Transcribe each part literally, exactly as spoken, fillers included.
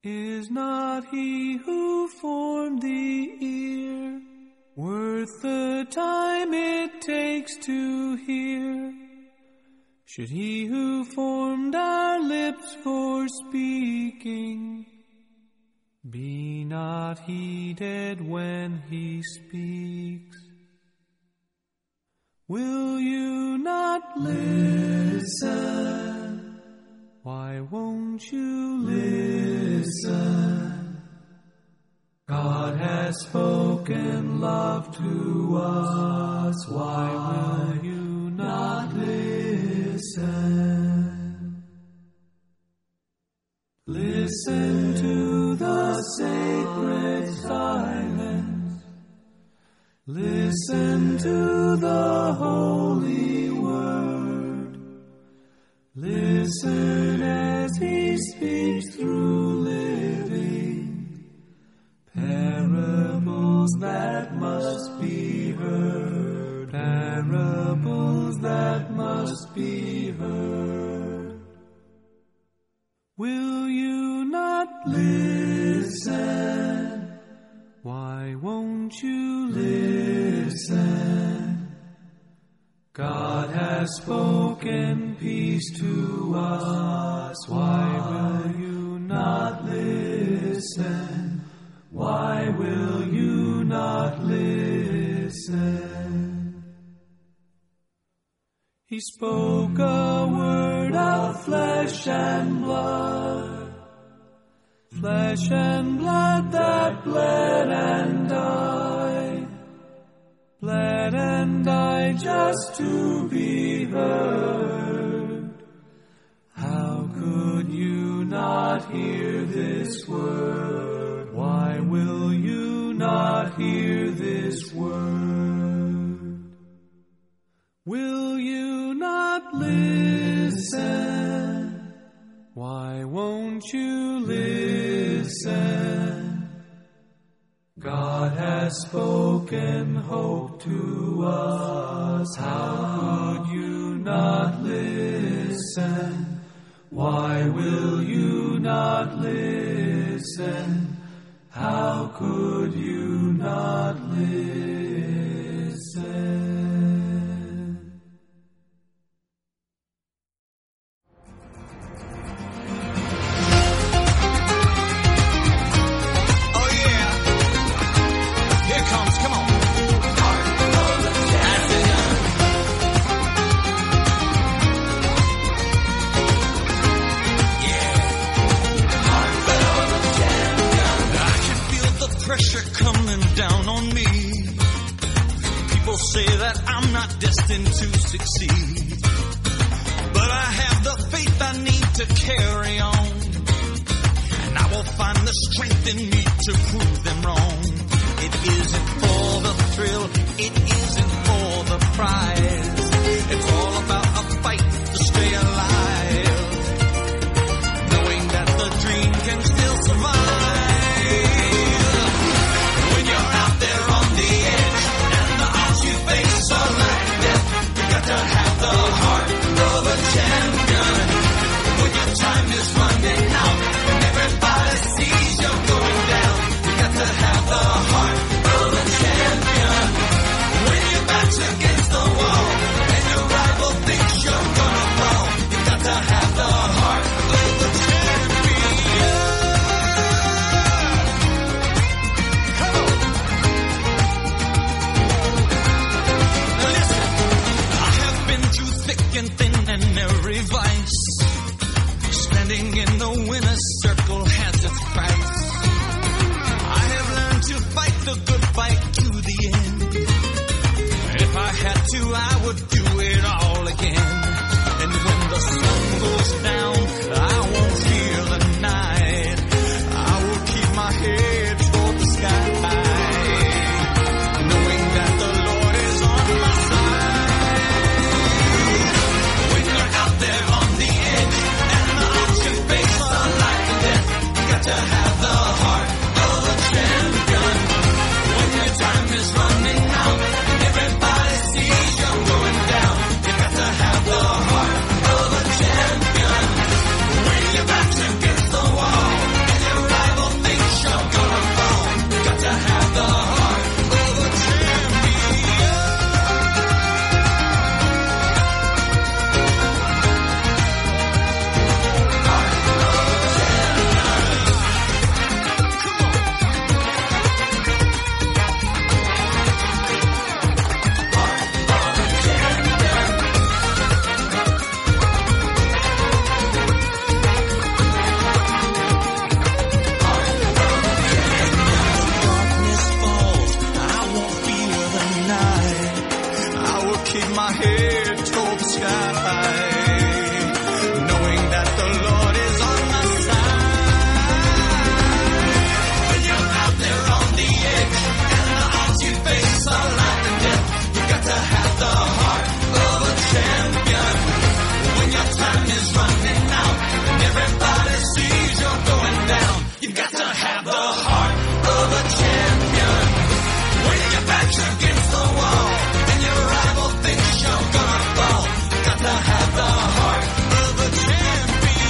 Is not he who formed the ear worth the time it takes to hear? Should he who formed our lips for speaking be not heeded when he speaks? Will you not listen? Why won't you listen? God has spoken love to us. Why will you not listen? Listen to the sacred silence. Listen to the holy word. Listen as he speaks through living parables that must be heard. Parables that must be heard. Will you not listen? Why won't you listen? God has spoken peace to us. Why will you not listen? Why will you not listen? He spoke a word of flesh and blood, flesh and blood that bled and died, bled and died just to be heard. How could you not hear this word? Why will you not hear this word? Will you not listen? Why won't you listen? God has spoken hope to us. How could you not listen? Why will you not listen? How could you not listen? Pressure coming down on me. People say that I'm not destined to succeed, but I have the faith I need to carry on, and I will find the strength in me to prove them wrong. It isn't for the thrill, it isn't for the prize. It's all about a fight to stay alive, knowing that the dream can still survive. To have the heart of a champion. When your time is running out and everybody sees you're going down, you got to have the heart of a champion. When your back's against the wall and your rival thinks you're gonna fall, you got to have the heart of a champion. Come on. Now listen. Through thick and thin and every vice, standing in the winner's circle has its price. I have learned to fight the good fight to the end. If I had to, I would do it all again. And when the sun goes down, I won't fear the night. I will keep my head toward the sky, knowing that the Lord is on my side. To have the heart of a champion. When your time is running out and everybody sees you're going down, you my head toward the sky, knowing that the Lord is on my side. When you're out there on the edge and the odds you face are life and death, you got to have the heart of a champion. When your time is running out and everybody sees you're going down, you got to have the heart of a champion. When your back's against the wall and your rival thinks you're gonna fall, you got to have the heart of a champion.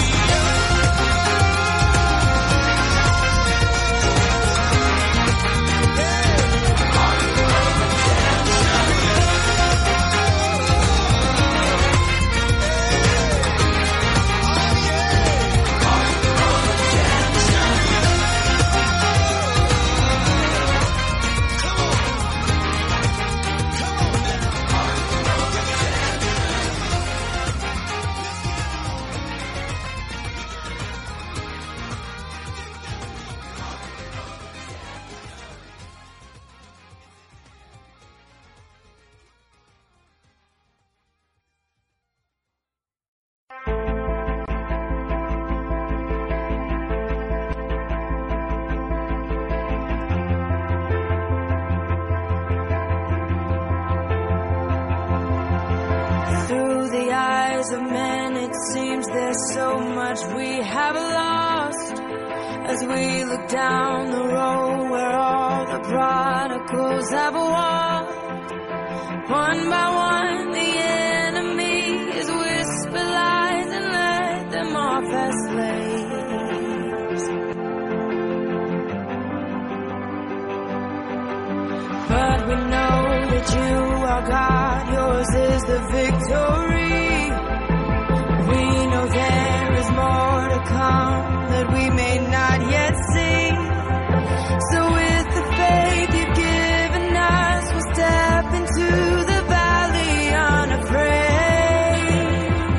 Through the eyes of men, it seems there's so much we have lost. As we look down the road where all the prodigals have walked, one by one the enemy is whisper lies and let them off as slaves. But we know that you are God, yours is the victory. We know there is more to come that we may not yet see. So with the faith you've given us, we'll step into the valley unafraid.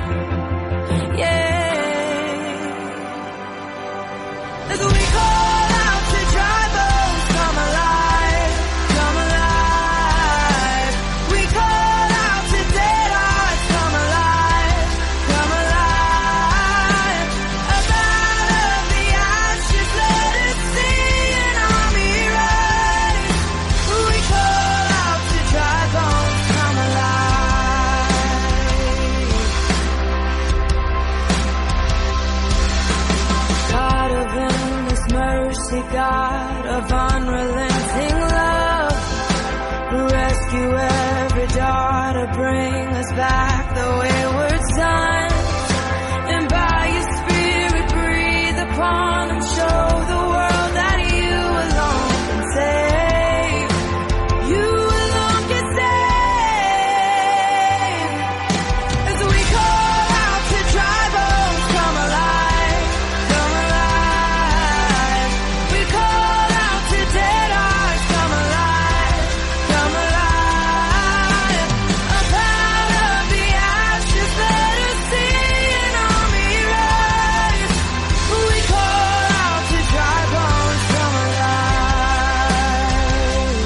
Yeah. As we call out to dry bones, come alive, come alive. We call out to dead hearts, come alive, come alive. Up out of the ashes, let us see an army rise. We call out to dry bones, come alive. God of endless mercy, God of unrelenting love, rescue every daughter, bring us back the wayward son. And by your spirit breathe upon them, show the world that you alone can save. You alone can save. As we call out to dry bones, come alive, come alive. We call out to dead hearts, come alive, come alive. Up out of the ashes, let us see an army rise. We call out to dry bones, come alive.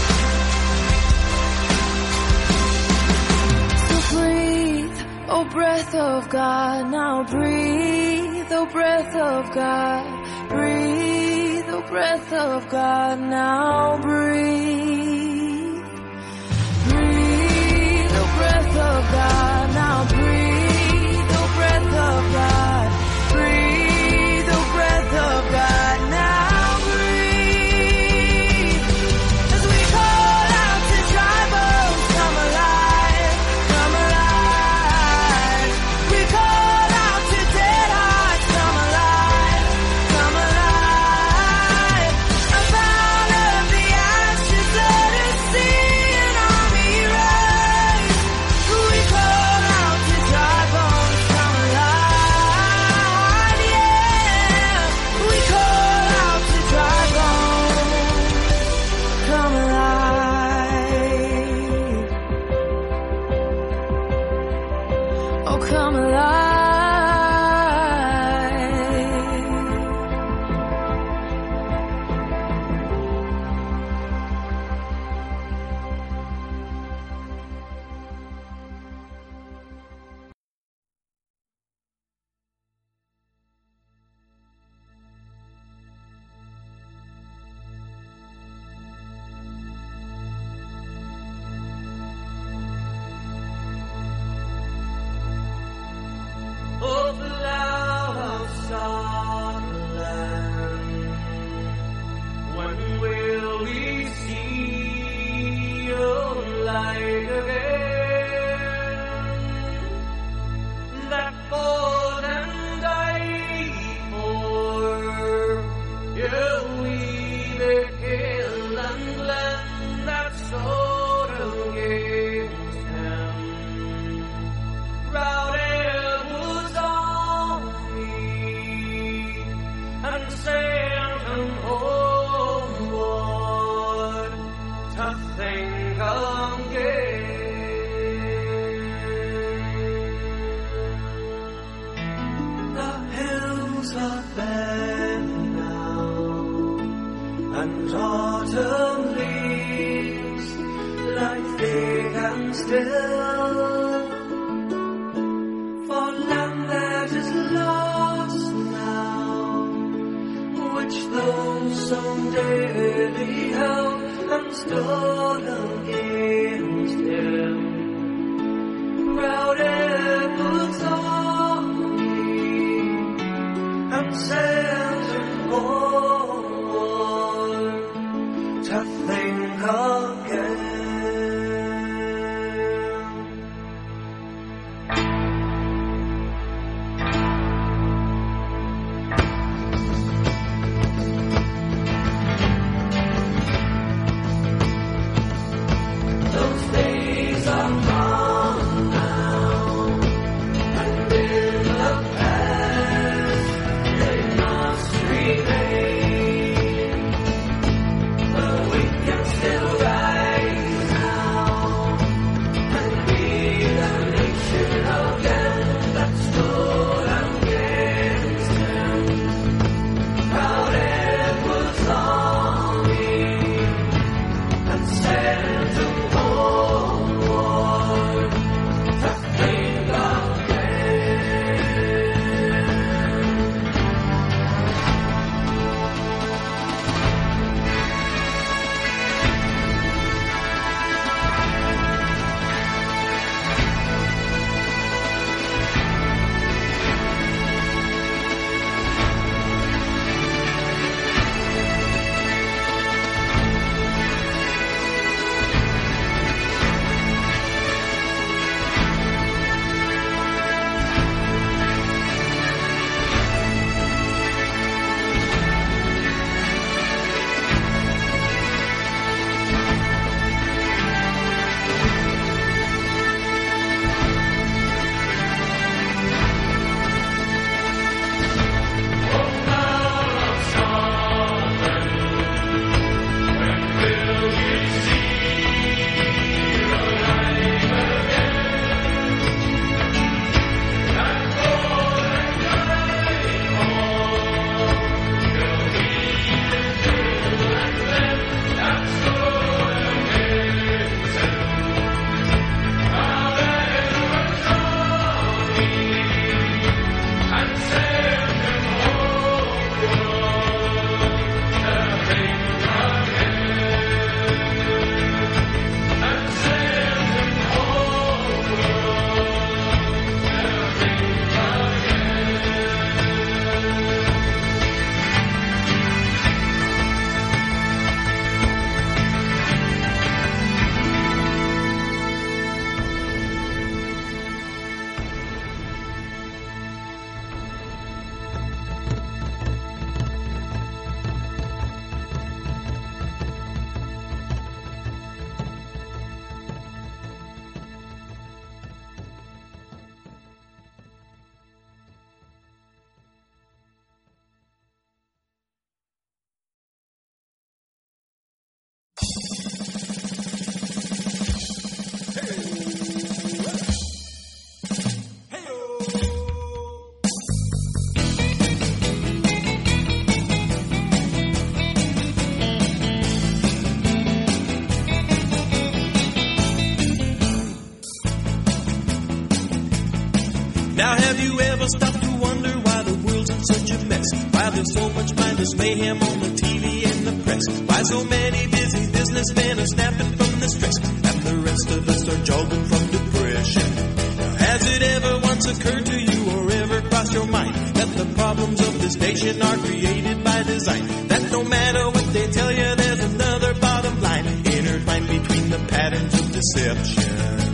So breathe, oh breath of God, now breathe, oh breath of God, breathe, oh breath of God, now breathe, breathe, oh breath of God, now breathe, oh breath of God, breathe, oh breath of God, now breathe. As we call out to dry bones, come alive, come alive. We call out to dead hearts, come alive, come alive. Up out of the ashes, let us see an army rise. We call out to dry bones, come alive, yeah. We call out to dry bones, come alive. Oh, come alive. fill for land that is lost now, which those someday they held and stood against him. Routed boots on me and sent him homeward to think again. Now have you ever stopped to wonder why the world's in such a mess? Why there's so much mindless mayhem on the T V and the press? Why so many busy businessmen are snapping from the stress, and the rest of us are jogging from depression? Now has it ever once occurred to you or ever crossed your mind that the problems of this nation are created by design? That no matter what they tell you, there's another bottom line intertwined between the patterns of deception.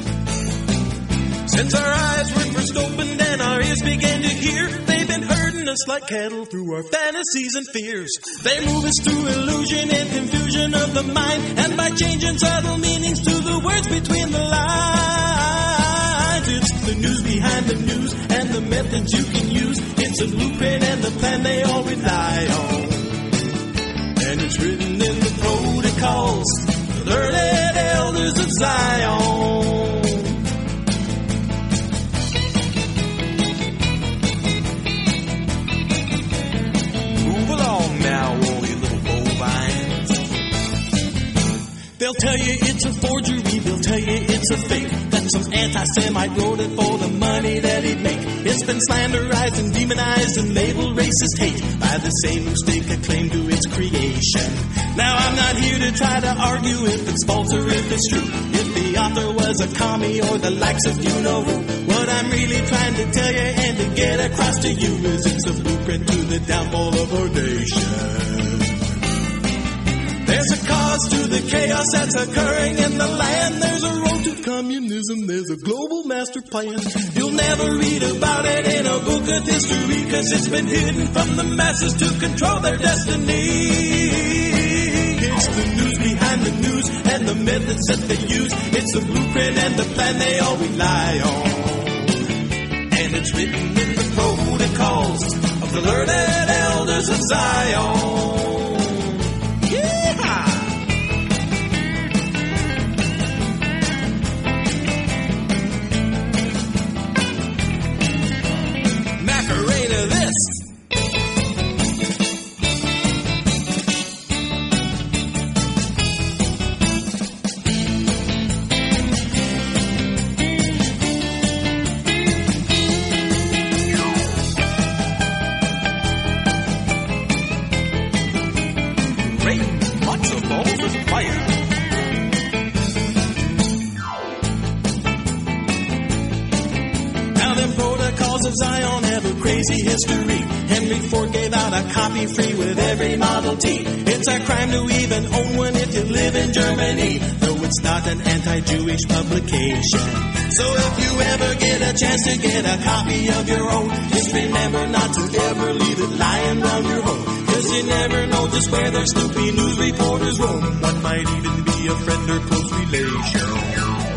Since our eyes were first opened and our ears began to hear, they've been herding us like cattle through our fantasies and fears. They move us through illusion and confusion of the mind, and by changing subtle meanings to the words between the lines. It's the news behind the news and the methods you can use. It's a blueprint and the plan they all rely on. And it's written in the protocols, the learned elders of Zion. They'll tell you it's a forgery, they'll tell you it's it's a fake that some anti-Semite wrote it for the money that he'd make. It's been slanderized and demonized and labeled racist hate by the same who stake a claim to its creation. Now I'm not here to try to argue if it's false or if it's true, if the author was a commie or the likes of you know who. What I'm really trying to tell you and to get across to you is it's a blueprint to the downfall of our nation. There's a cause to the chaos that's occurring in the land. There's a road to communism. There's a global master plan. You'll never read about it in a book of history, because it's been hidden from the masses to control their destiny. It's the news behind the news and the methods that they use. It's the blueprint and the plan they all rely on. And it's written in the protocols of the learned elders of Zion. Zion have a crazy history. Henry Ford gave out a copy free with every Model T. It's a crime to even own one if you live in Germany, though it's not an anti-Jewish publication. So if you ever get a chance to get a copy of your own, just remember not to ever leave it lying around your home, cause you never know just where their snoopy news reporters roam. One might even be a friend or close relation.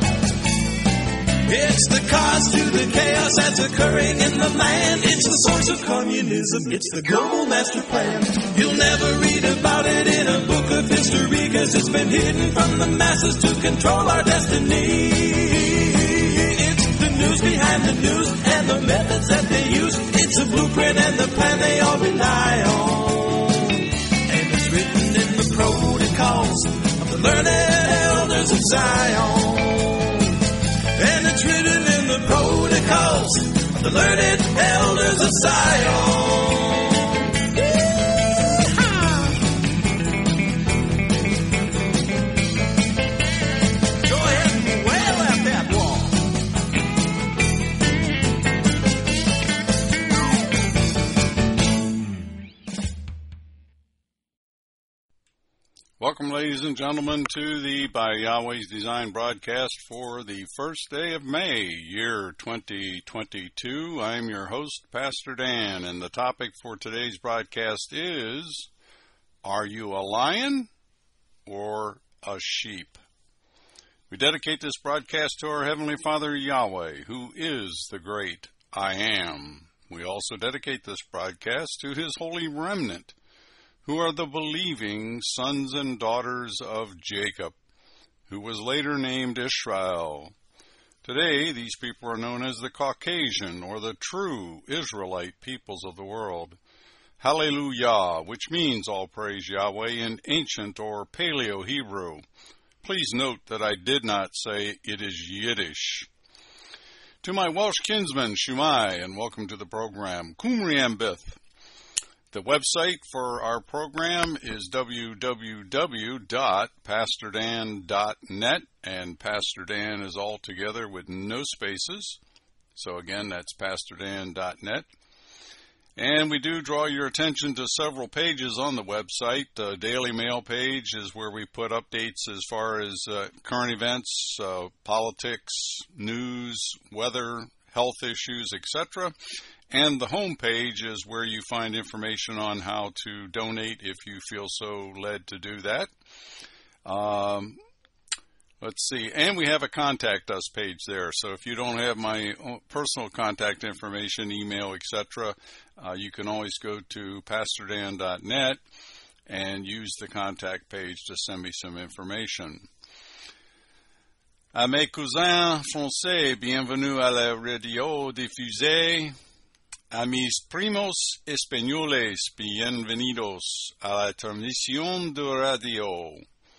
It's the cause to the chaos that's occurring in the land. It's the source of communism. It's the global master plan. You'll never read about it in a book of history, because it's been hidden from the masses to control our destiny. It's the news behind the news and the methods that they use. It's the blueprint and the plan they all rely on. And it's written in the protocols of the learned elders of Zion. And it's written in the protocols of the learned elders of Zion. Go ahead and wail at that wall. Welcome, ladies and gentlemen, to the By Yahweh's Design broadcast for the first day of May, year twenty twenty-two. I'm your host, Pastor Dan, and the topic for today's broadcast is, are you a lion or a sheep? We dedicate this broadcast to our Heavenly Father, Yahweh, who is the great I Am. We also dedicate this broadcast to His holy remnant, who are the believing sons and daughters of Jacob, who was later named Israel. Today, these people are known as the Caucasian, or the true Israelite peoples of the world. Hallelujah, which means all praise Yahweh in ancient or Paleo-Hebrew. Please note that I did not say it is Yiddish. To my Welsh kinsmen, Shumai, and welcome to the program. Cumriambith. The website for our program is w w w dot pastor dan dot net, and Pastor Dan is all together with no spaces. So again, that's pastor dan dot net. And we do draw your attention to several pages on the website. The Daily Mail page is where we put updates as far as uh, current events, uh, politics, news, weather, health issues, et cetera. And the home page is where you find information on how to donate if you feel so led to do that. Um, let's see. And we have a contact us page there. So if you don't have my personal contact information, email, et cetera, uh, you can always go to pastor dan dot net and use the contact page to send me some information. À mes cousins français, bienvenue à la radio diffusée. A mis primos españoles, bienvenidos a la transmisión de radio.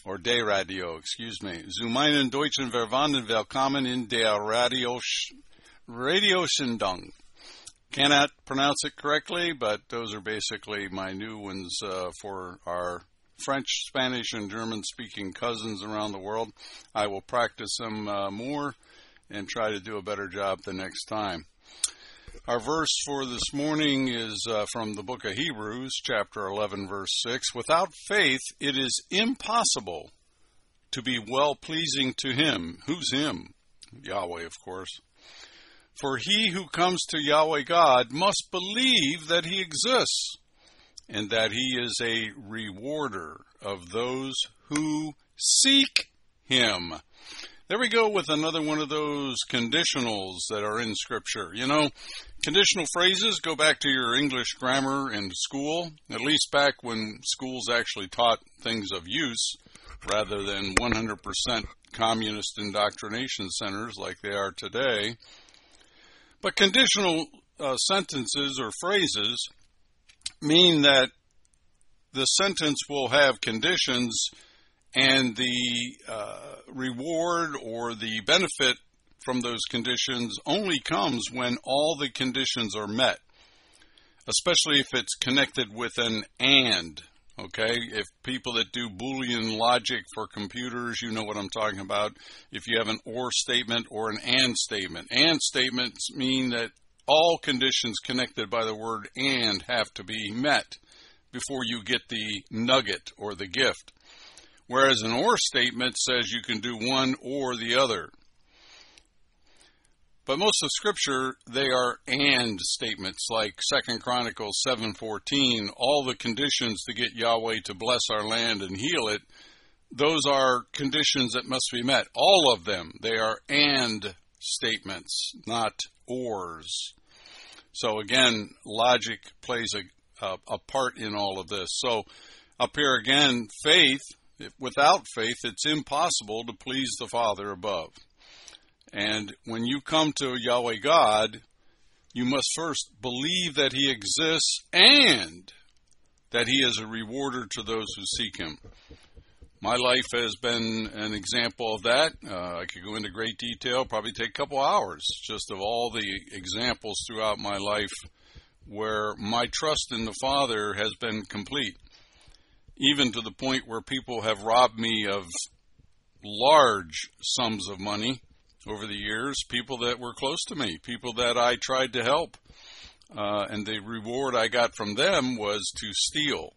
or D Radio, excuse me. Zu meinen deutschen Verwandten willkommen in der Radio Radiosendung. Cannot pronounce it correctly, but those are basically my new ones uh, for our French, Spanish, and German-speaking cousins around the world. I will practice them uh, more and try to do a better job the next time. Our verse for this morning is uh, from the book of Hebrews, chapter eleven, verse six. Without faith, it is impossible to be well-pleasing to Him. Who's Him? Yahweh, of course. For he who comes to Yahweh God must believe that He exists and that He is a rewarder of those who seek Him. There we go with another one of those conditionals that are in Scripture. You know, conditional phrases go back to your English grammar in school, at least back when schools actually taught things of use rather than one hundred percent communist indoctrination centers like they are today. But conditional uh, sentences or phrases mean that the sentence will have conditions and the uh, reward or the benefit from those conditions only comes when all the conditions are met, especially if it's connected with an and, okay? If people that do Boolean logic for computers, you know what I'm talking about. If you have an or statement or an and statement. And statements mean that all conditions connected by the word and have to be met before you get the nugget or the gift. Whereas an or statement says you can do one or the other. But most of Scripture, they are and statements, like Second Chronicles seven fourteen, all the conditions to get Yahweh to bless our land and heal it, those are conditions that must be met. All of them, they are and statements, not ors. So again, logic plays a, a, a part in all of this. So up here again, faith, without faith, it's impossible to please the Father above. And when you come to Yahweh God, you must first believe that He exists and that He is a rewarder to those who seek Him. My life has been an example of that. Uh, I could go into great detail, probably take a couple hours, just of all the examples throughout my life where my trust in the Father has been complete. Even to the point where people have robbed me of large sums of money over the years, people that were close to me, people that I tried to help, uh, and the reward I got from them was to steal.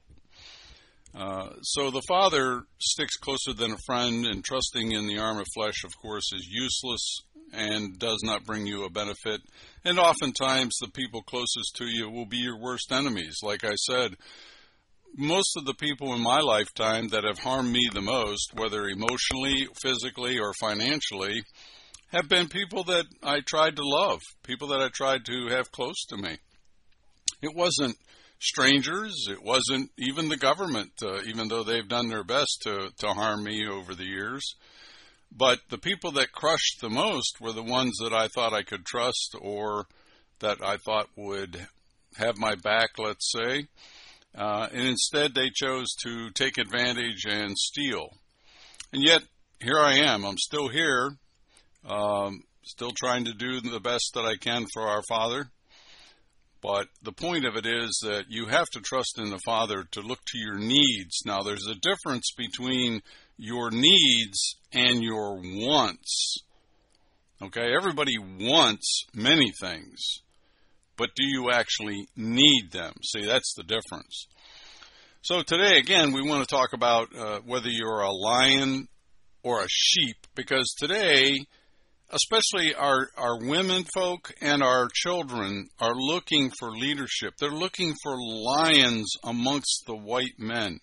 Uh, so the Father sticks closer than a friend, and trusting in the arm of flesh, of course, is useless and does not bring you a benefit. And oftentimes the people closest to you will be your worst enemies. Like I said, most of the people in my lifetime that have harmed me the most, whether emotionally, physically, or financially, have been people that I tried to love, people that I tried to have close to me. It wasn't strangers, it wasn't even the government, uh, even though they've done their best to, to harm me over the years. But the people that crushed the most were the ones that I thought I could trust or that I thought would have my back, let's say. Uh, and instead they chose to take advantage and steal. And yet, here I am. I'm still here, um, still trying to do the best that I can for our Father. But the point of it is that you have to trust in the Father to look to your needs. Now, there's a difference between your needs and your wants. Okay, everybody wants many things. But do you actually need them? See, that's the difference. So today, again, we want to talk about uh, whether you're a lion or a sheep, because today, especially our, our women folk and our children are looking for leadership. They're looking for lions amongst the white men.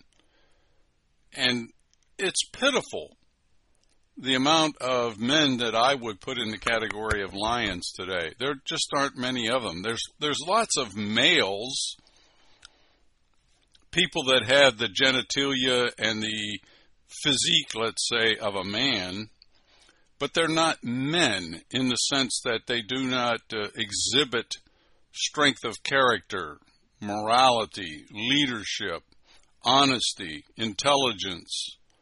And it's pitiful, the amount of men that I would put in the category of lions today. There just aren't many of them. There's there's lots of males, people that have the genitalia and the physique, let's say, of a man, but they're not men in the sense that they do not uh, exhibit strength of character, morality, leadership, honesty, intelligence,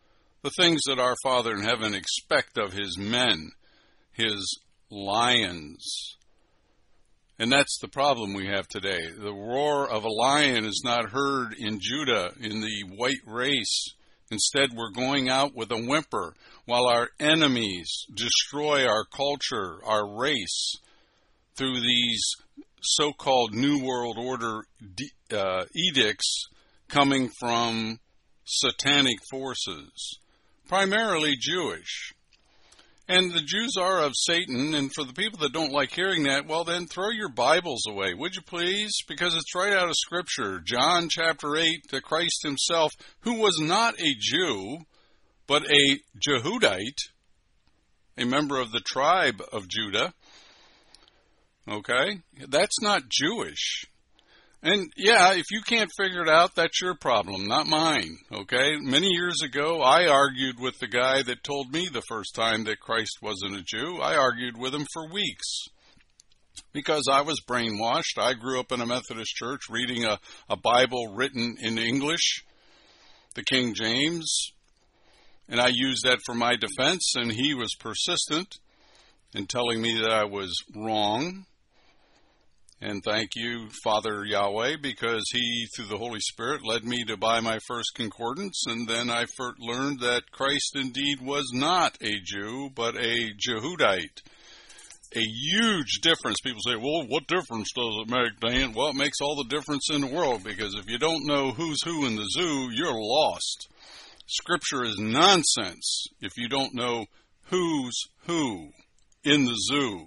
the things that our Father in heaven expect of his men, his lions. And that's the problem we have today. The roar of a lion is not heard in Judah, in the white race. Instead, we're going out with a whimper while our enemies destroy our culture, our race, through these so-called New World Order uh, edicts coming from satanic forces, primarily Jewish. And the Jews are of Satan, and for the people that don't like hearing that, well then throw your Bibles away, would you please? Because it's right out of Scripture. John chapter eight, that Christ himself, who was not a Jew, but a Jehudite, a member of the tribe of Judah, okay, that's not Jewish. And yeah, if you can't figure it out, that's your problem, not mine, okay? Many years ago, I argued with the guy that told me the first time that Christ wasn't a Jew. I argued with him for weeks because I was brainwashed. I grew up in a Methodist church reading a, a Bible written in English, the King James, and I used that for my defense, and he was persistent in telling me that I was wrong. And thank you, Father Yahweh, because he, through the Holy Spirit, led me to buy my first concordance, and then I first learned that Christ indeed was not a Jew, but a Jehudite. A huge difference. People say, well, what difference does it make, Dan? Well, it makes all the difference in the world, because if you don't know who's who in the zoo, you're lost. Scripture is nonsense if you don't know who's who in the zoo.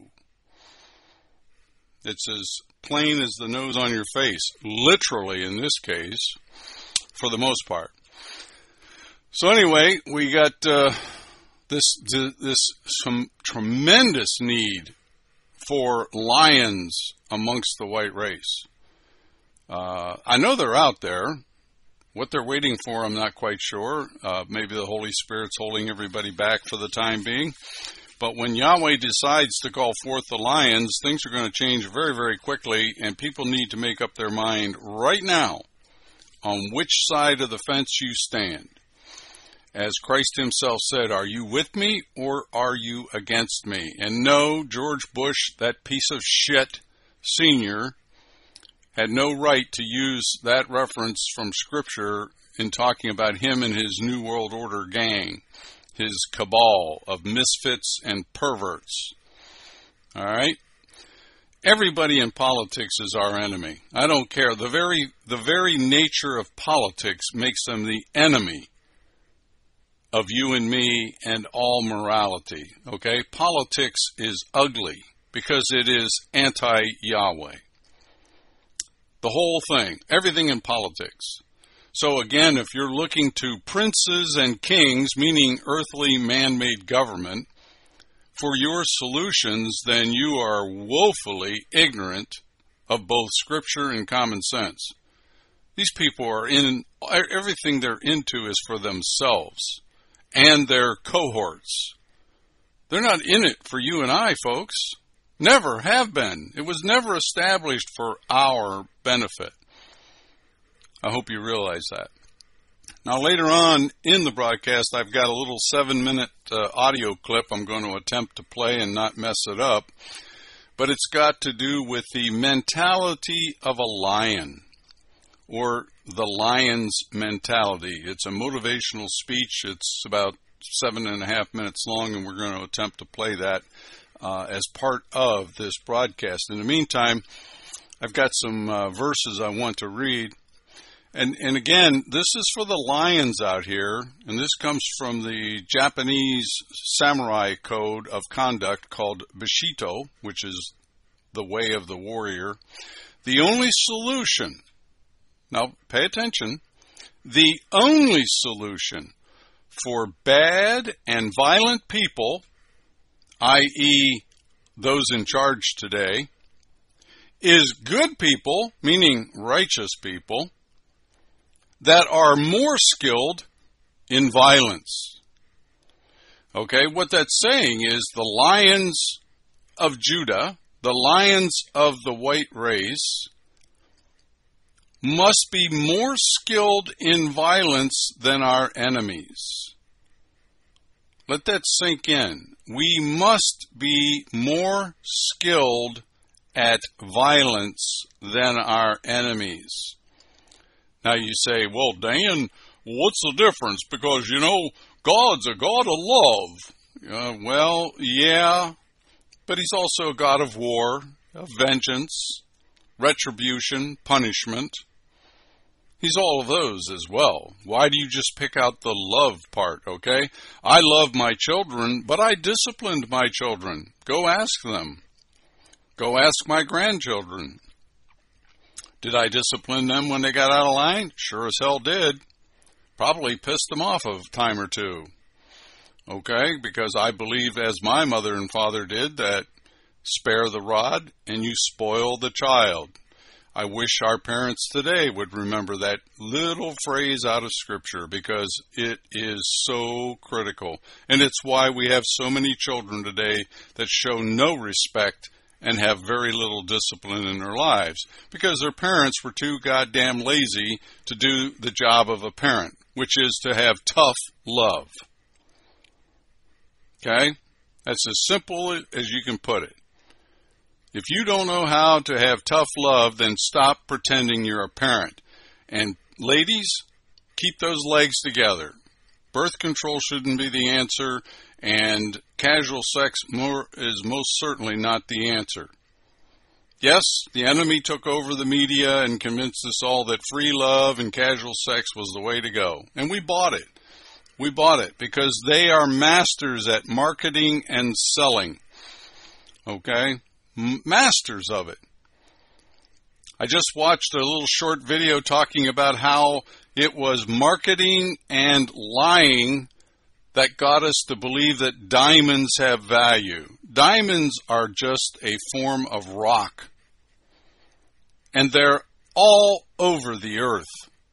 It's as plain as the nose on your face, literally in this case, for the most part. So anyway, we got uh, this this some tremendous need for lions amongst the white race. Uh, I know they're out there. What they're waiting for, I'm not quite sure. Uh, maybe the Holy Spirit's holding everybody back for the time being. But when Yahweh decides to call forth the lions, things are going to change very, very quickly, and people need to make up their mind right now on which side of the fence you stand. As Christ himself said, are you with me or are you against me? And no, George Bush, that piece of shit, senior, had no right to use that reference from Scripture in talking about him and his New World Order gang, his cabal of misfits and perverts. All right? Everybody in politics is our enemy. I don't care. The very, the very nature of politics makes them the enemy of you and me and all morality. Okay? Politics is ugly because it is anti-Yahweh. The whole thing. Everything in politics. So again, if you're looking to princes and kings, meaning earthly man-made government, for your solutions, then you are woefully ignorant of both Scripture and common sense. These people are in, everything they're into is for themselves and their cohorts. They're not in it for you and I, folks. Never have been. It was never established for our benefit. I hope you realize that. Now, later on in the broadcast, I've got a little seven-minute uh, audio clip I'm going to attempt to play and not mess it up. But it's got to do with the mentality of a lion, or the lion's mentality. It's a motivational speech. It's about seven and a half minutes long, and we're going to attempt to play that uh, as part of this broadcast. In the meantime, I've got some uh, verses I want to read. And, and again, this is for the lions out here, and this comes from the Japanese samurai code of conduct called Bushido, which is the way of the warrior. The only solution, now pay attention, the only solution for bad and violent people, that is those in charge today, is good people, meaning righteous people, that are more skilled in violence. Okay, what that's saying is the lions of Judah, the lions of the white race, must be more skilled in violence than our enemies. Let that sink in. We must be more skilled at violence than our enemies. Now you say, well, Dan, what's the difference? Because, you know, God's a God of love. Uh, well, yeah, but he's also a God of war, of vengeance, retribution, punishment. He's all of those as well. Why do you just pick out the love part, okay? I love my children, but I disciplined my children. Go ask them. Go ask my grandchildren. Did I discipline them when they got out of line? Sure as hell did. Probably pissed them off a time or two. Okay, because I believe, as my mother and father did, that spare the rod and you spoil the child. I wish our parents today would remember that little phrase out of Scripture, because it is so critical. And it's why we have so many children today that show no respect and have very little discipline in their lives, because their parents were too goddamn lazy to do the job of a parent, which is to have tough love. Okay? That's as simple as you can put it. If you don't know how to have tough love, then stop pretending you're a parent. And ladies, keep those legs together. Birth control shouldn't be the answer, and casual sex more is most certainly not the answer. Yes, the enemy took over the media and convinced us all that free love and casual sex was the way to go. And we bought it. We bought it because they are masters at marketing and selling. Okay? M- masters of it. I just watched a little short video talking about how it was marketing and lying that got us to believe that diamonds have value. Diamonds are just a form of rock. And they're all over the earth.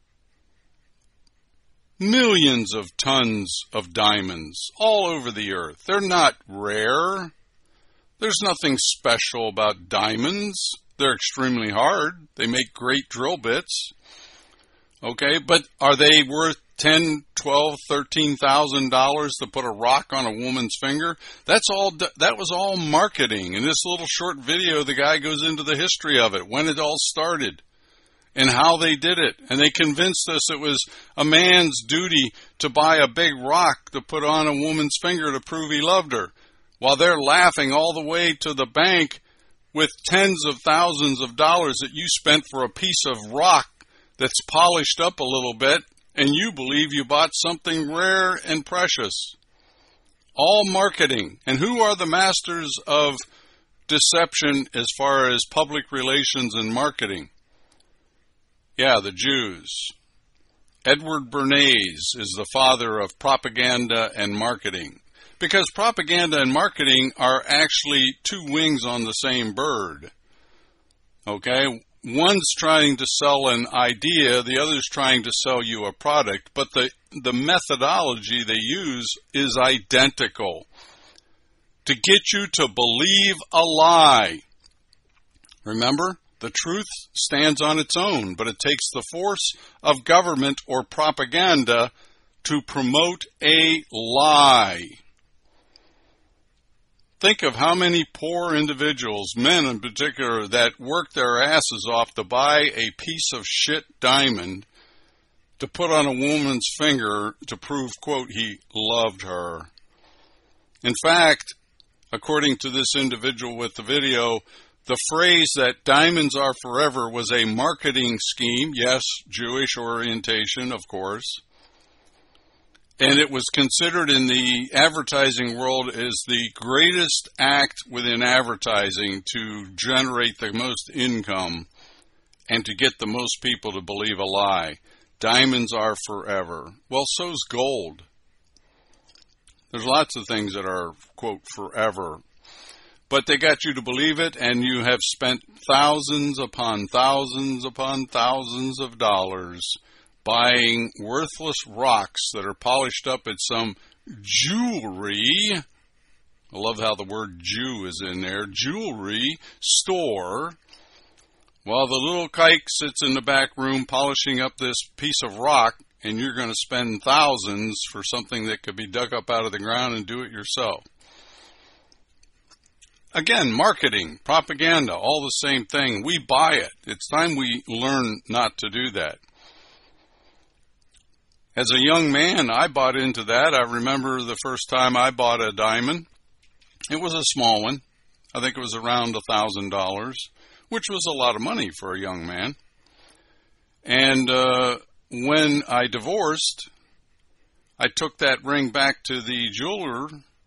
Millions of tons of diamonds all over the earth. They're not rare. There's nothing special about diamonds. They're extremely hard. They make great drill bits. Okay, but are they worth ten, twelve, thirteen thousand dollars to put a rock on a woman's finger? That's all. That was all marketing. In this little short video, the guy goes into the history of it, when it all started, and how they did it. And they convinced us it was a man's duty to buy a big rock to put on a woman's finger to prove he loved her, while they're laughing all the way to the bank with tens of thousands of dollars that you spent for a piece of rock that's polished up a little bit, and you believe you bought something rare and precious. All marketing. And who are the masters of deception as far as public relations and marketing? Yeah, the Jews. Edward Bernays is the father of propaganda and marketing. Because propaganda and marketing are actually two wings on the same bird. Okay? One's trying to sell an idea, the other's trying to sell you a product, but the, the methodology they use is identical. To get you to believe a lie. Remember, the truth stands on its own, but it takes the force of government or propaganda to promote a lie. Think of how many poor individuals, men in particular, that work their asses off to buy a piece of shit diamond to put on a woman's finger to prove, quote, he loved her. In fact, according to this individual with the video, the phrase that diamonds are forever was a marketing scheme, yes, Jewish orientation, of course. And it was considered in the advertising world as the greatest act within advertising to generate the most income and to get the most people to believe a lie. Diamonds are forever. Well, so's gold. There's lots of things that are, quote, forever. But they got you to believe it, and you have spent thousands upon thousands upon thousands of dollars buying worthless rocks that are polished up at some jewelry, I love how the word Jew is in there, jewelry store, while the little kike sits in the back room polishing up this piece of rock and you're going to spend thousands for something that could be dug up out of the ground and do it yourself. Again, marketing, propaganda, all the same thing. We buy it. It's time we learn not to do that. As a young man, I bought into that. I remember the first time I bought a diamond. It was a small one. I think it was around one thousand dollars, which was a lot of money for a young man. And uh, when I divorced, I took that ring back to the jeweler,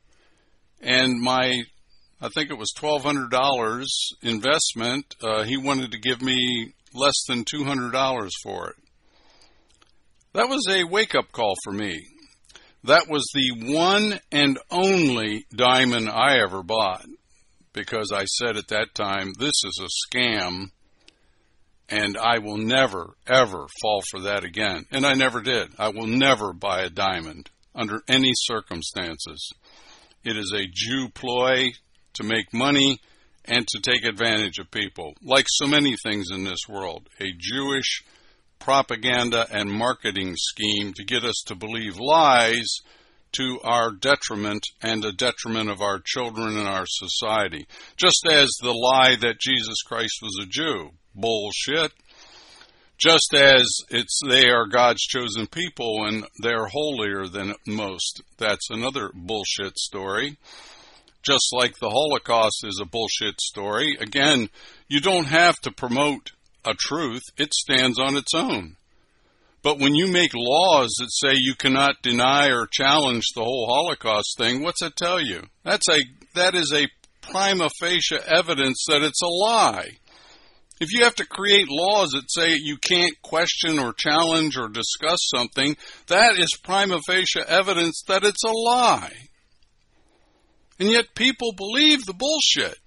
and my, I think it was twelve hundred dollars investment, uh, he wanted to give me less than two hundred dollars for it. That was a wake-up call for me. That was the one and only diamond I ever bought, because I said at that time, this is a scam, and I will never, ever fall for that again. And I never did. I will never buy a diamond under any circumstances. It is a Jew ploy to make money and to take advantage of people, like so many things in this world. A Jewish propaganda and marketing scheme to get us to believe lies to our detriment and the detriment of our children and our society. Just as the lie that Jesus Christ was a Jew. Bullshit. Just as it's they are God's chosen people and they're holier than most. That's another bullshit story. Just like the Holocaust is a bullshit story. Again, you don't have to promote a truth. It stands on its own. But when you make laws that say you cannot deny or challenge the whole Holocaust thing, what's it tell you? That's a that is a prima facie evidence that it's a lie. If you have to create laws that say you can't question or challenge or discuss something, that is prima facie evidence that it's a lie. And yet people believe the bullshit.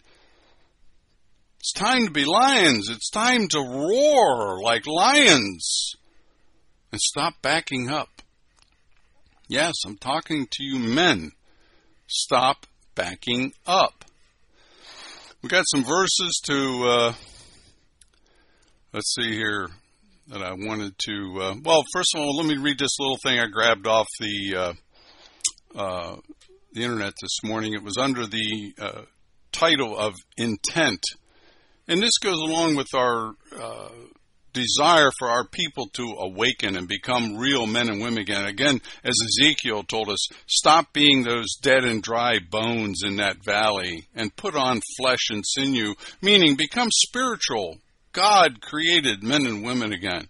It's time to be lions. It's time to roar like lions and stop backing up. Yes, I'm talking to you men. Stop backing up. We got some verses to, uh, let's see here, that I wanted to, uh, well, first of all, let me read this little thing I grabbed off the, uh, uh, the internet this morning. It was under the uh, title of Intent. And this goes along with our uh, desire for our people to awaken and become real men and women again. Again, as Ezekiel told us, stop being those dead and dry bones in that valley and put on flesh and sinew, meaning become spiritual, God-created men and women again.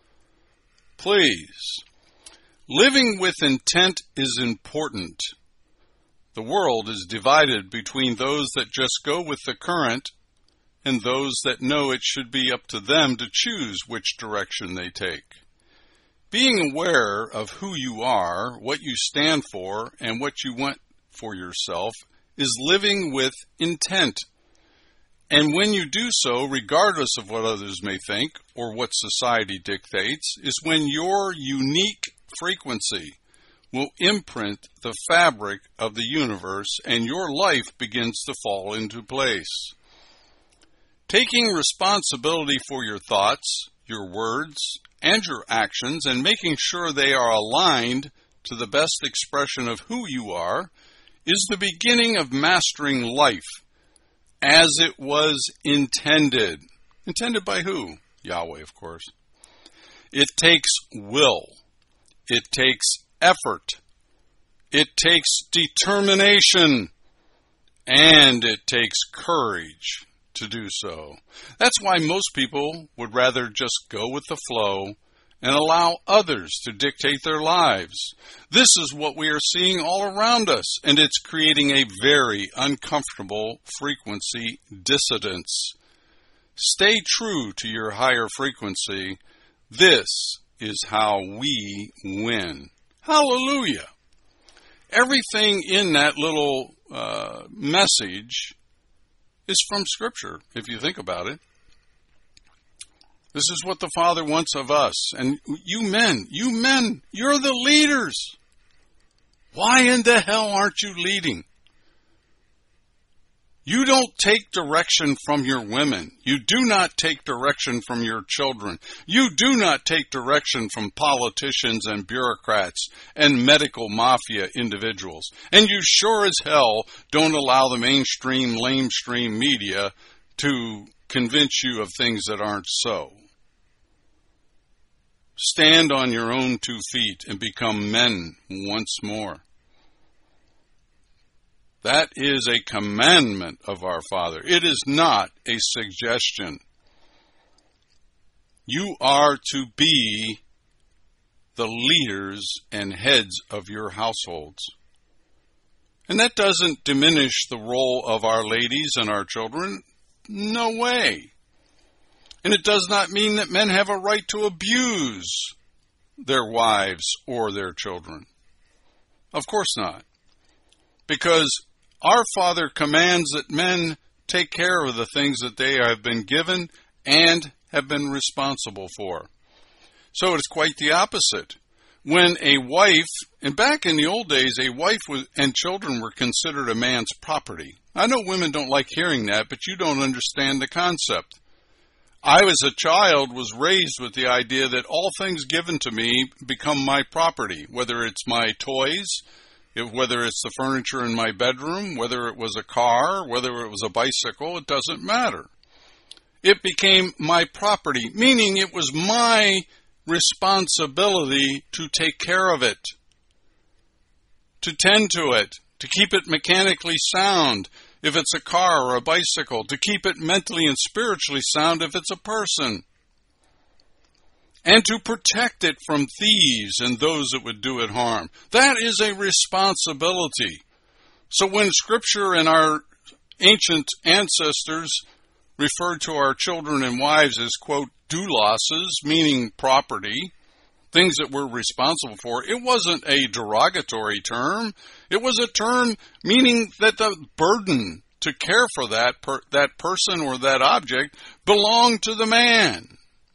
Please. Living with intent is important. The world is divided between those that just go with the current and those that know it should be up to them to choose which direction they take. Being aware of who you are, what you stand for, and what you want for yourself is living with intent. And when you do so, regardless of what others may think or what society dictates, is when your unique frequency will imprint the fabric of the universe and your life begins to fall into place. Taking responsibility for your thoughts, your words, and your actions, and making sure they are aligned to the best expression of who you are, is the beginning of mastering life as it was intended. Intended by who? Yahweh, of course. It takes will. It takes effort. It takes determination. And it takes courage to do so. That's why most people would rather just go with the flow and allow others to dictate their lives. This is what we are seeing all around us, and it's creating a very uncomfortable frequency dissidence. Stay true to your higher frequency. This is how we win. Hallelujah! Everything in that little uh, message is from Scripture, if you think about it. This is what the Father wants of us. And you men, you men, you're the leaders. Why in the hell aren't you leading? You don't take direction from your women. You do not take direction from your children. You do not take direction from politicians and bureaucrats and medical mafia individuals. And you sure as hell don't allow the mainstream, lamestream media to convince you of things that aren't so. Stand on your own two feet and become men once more. That is a commandment of our Father. It is not a suggestion. You are to be the leaders and heads of your households. And that doesn't diminish the role of our ladies and our children. No way. And it does not mean that men have a right to abuse their wives or their children. Of course not. Because our Father commands that men take care of the things that they have been given and have been responsible for. So it is quite the opposite. When a wife, and back in the old days, a wife was, and children were considered a man's property. I know women don't like hearing that, but you don't understand the concept. I, as a child, was raised with the idea that all things given to me become my property, whether it's my toys, If, whether it's the furniture in my bedroom, whether it was a car, whether it was a bicycle, it doesn't matter. It became my property, meaning it was my responsibility to take care of it, to tend to it, to keep it mechanically sound if it's a car or a bicycle, to keep it mentally and spiritually sound if it's a person, and to protect it from thieves and those that would do it harm. That is a responsibility. So when Scripture and our ancient ancestors referred to our children and wives as, quote, doulosses, meaning property, things that we're responsible for, it wasn't a derogatory term. It was a term meaning that the burden to care for that per, that person or that object belonged to the man.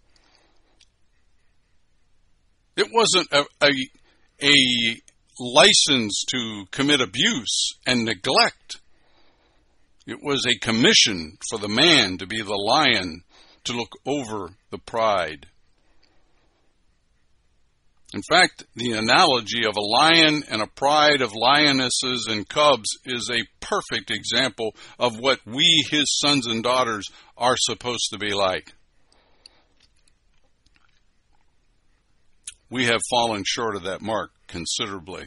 It wasn't a, a, a license to commit abuse and neglect. It was a commission for the man to be the lion, to look over the pride. In fact, the analogy of a lion and a pride of lionesses and cubs is a perfect example of what we, his sons and daughters, are supposed to be like. We have fallen short of that mark considerably.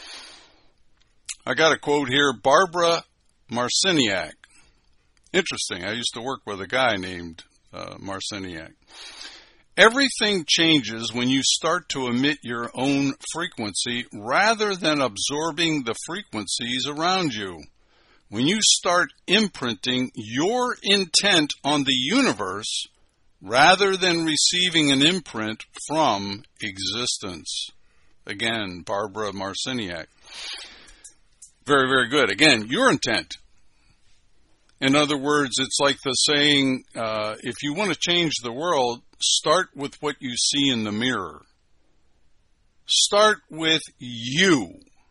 I got a quote here, Barbara Marciniak. Interesting. I used to work with a guy named uh, Marciniak. Everything changes when you start to emit your own frequency rather than absorbing the frequencies around you. When you start imprinting your intent on the universe rather than receiving an imprint from existence. Again, Barbara Marciniak. Very, very good. Again, your intent. In other words, it's like the saying, uh, if you want to change the world, start with what you see in the mirror. Start with you.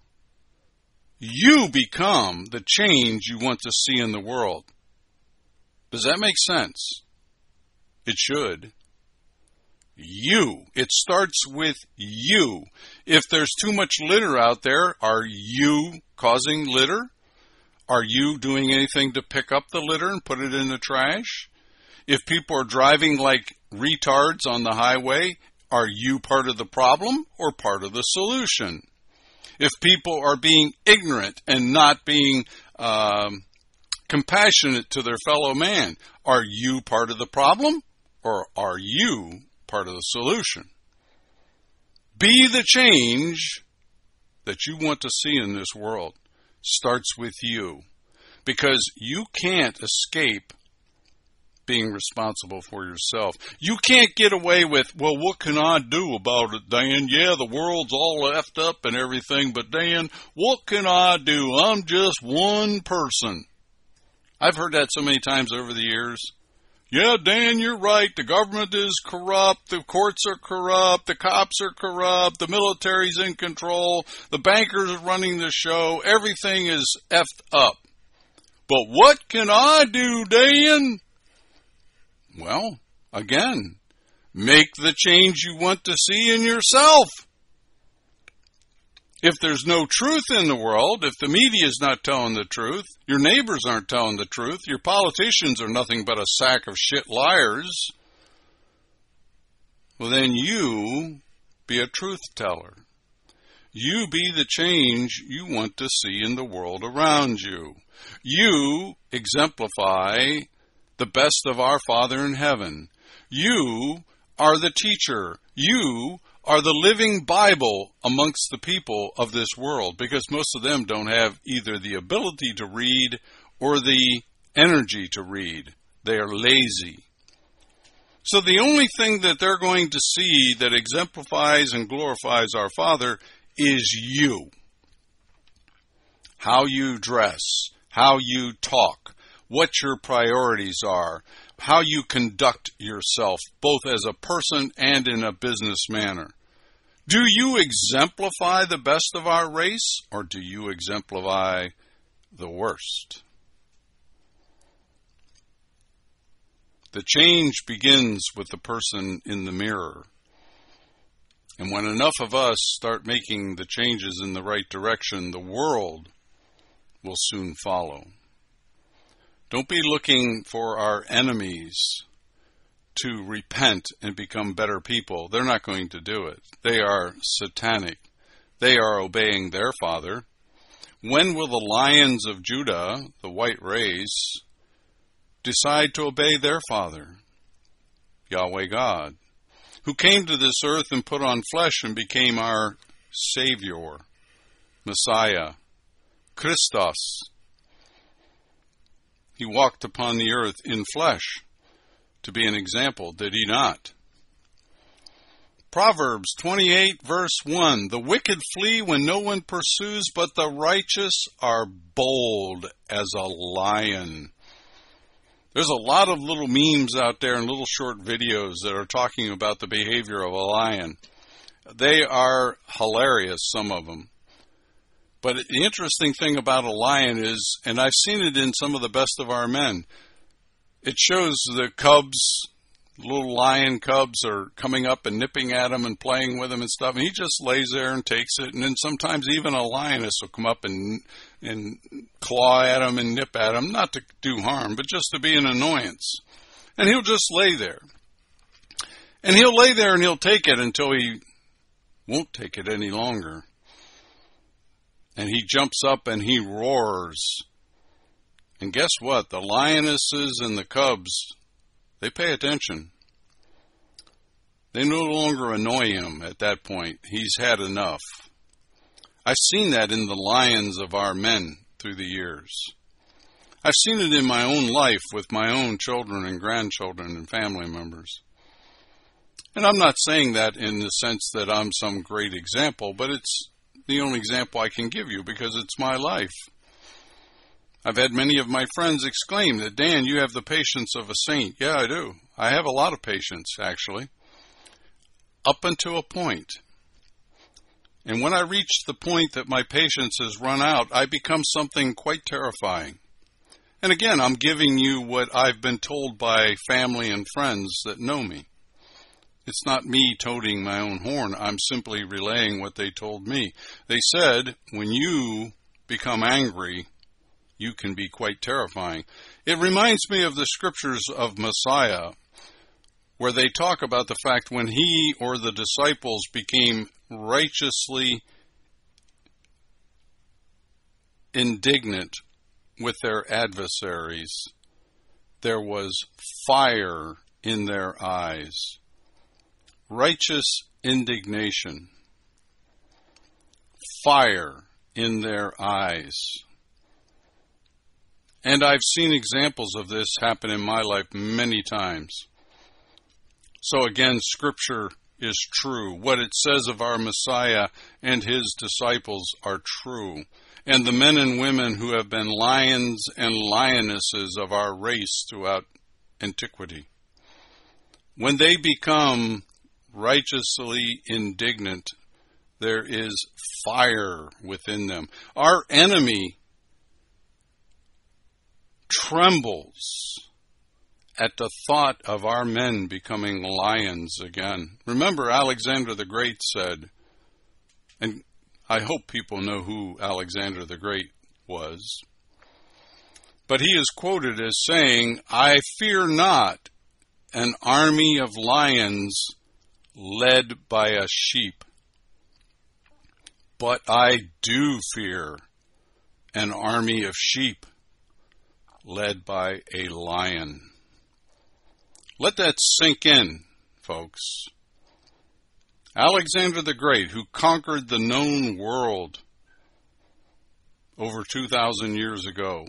You become the change you want to see in the world. Does that make sense? It should. You. It starts with you. If there's too much litter out there, are you causing litter? Are you doing anything to pick up the litter and put it in the trash? If people are driving like retards on the highway, are you part of the problem or part of the solution? If people are being ignorant and not being um, compassionate to their fellow man, are you part of the problem or are you part of the solution? Be the change that you want to see in this world. Starts with you, because you can't escape being responsible for yourself. You can't get away with, well, what can I do about it, Dan? Yeah, the world's all effed up and everything, but Dan, what can I do? I'm just one person. I've heard that so many times over the years. Yeah, Dan, you're right. The government is corrupt. The courts are corrupt. The cops are corrupt. The military's in control. The bankers are running the show. Everything is effed up. But what can I do, Dan? Well, again, make the change you want to see in yourself. If there's no truth in the world, if the media is not telling the truth, your neighbors aren't telling the truth, your politicians are nothing but a sack of shit liars, well, then you be a truth teller. You be the change you want to see in the world around you. You exemplify the best of our Father in heaven. You are the teacher. You are the living Bible amongst the people of this world, because most of them don't have either the ability to read or the energy to read. They are lazy. So the only thing that they're going to see that exemplifies and glorifies our Father is you. How you dress, how you talk, what your priorities are, how you conduct yourself, both as a person and in a business manner. Do you exemplify the best of our race, or do you exemplify the worst? The change begins with the person in the mirror. And when enough of us start making the changes in the right direction, the world will soon follow. Don't be looking for our enemies to repent and become better people. They're not going to do it. They are satanic. They are obeying their father. When will the lions of Judah, the white race, decide to obey their father, Yahweh God, who came to this earth and put on flesh and became our Savior, Messiah, Christos? He walked upon the earth in flesh to be an example, did he not? Proverbs twenty-eight, verse one, the wicked flee when no one pursues, but the righteous are bold as a lion. There's a lot of little memes out there and little short videos that are talking about the behavior of a lion. They are hilarious, some of them. But the interesting thing about a lion is, and I've seen it in some of the best of our men, it shows the cubs, little lion cubs are coming up and nipping at him and playing with him and stuff, and he just lays there and takes it. And then sometimes even a lioness will come up and and claw at him and nip at him, not to do harm, but just to be an annoyance. And he'll just lay there. And he'll lay there and he'll take it until he won't take it any longer. And he jumps up and he roars. And guess what? The lionesses and the cubs, they pay attention. They no longer annoy him at that point. He's had enough. I've seen that in the lions of our men through the years. I've seen it in my own life with my own children and grandchildren and family members. And I'm not saying that in the sense that I'm some great example, but it's the only example I can give you because it's my life. I've had many of my friends exclaim that, Dan, you have the patience of a saint. Yeah, I do. I have a lot of patience, actually, up until a point. And when I reach the point that my patience has run out, I become something quite terrifying. And again, I'm giving you what I've been told by family and friends that know me. It's not me toting my own horn. I'm simply relaying what they told me. They said, when you become angry, you can be quite terrifying. It reminds me of the scriptures of Messiah, where they talk about the fact when he or the disciples became righteously indignant with their adversaries, there was fire in their eyes. Righteous indignation. Fire in their eyes. And I've seen examples of this happen in my life many times. So again, Scripture is true. What it says of our Messiah and his disciples are true. And the men and women who have been lions and lionesses of our race throughout antiquity, when they become righteously indignant, there is fire within them. Our enemy trembles at the thought of our men becoming lions again. Remember, Alexander the Great said, and I hope people know who Alexander the Great was, but he is quoted as saying, "I fear not an army of lions led by a sheep, but I do fear an army of sheep led by a lion." Let that sink in, folks. Alexander the Great, who conquered the known world over two thousand years ago,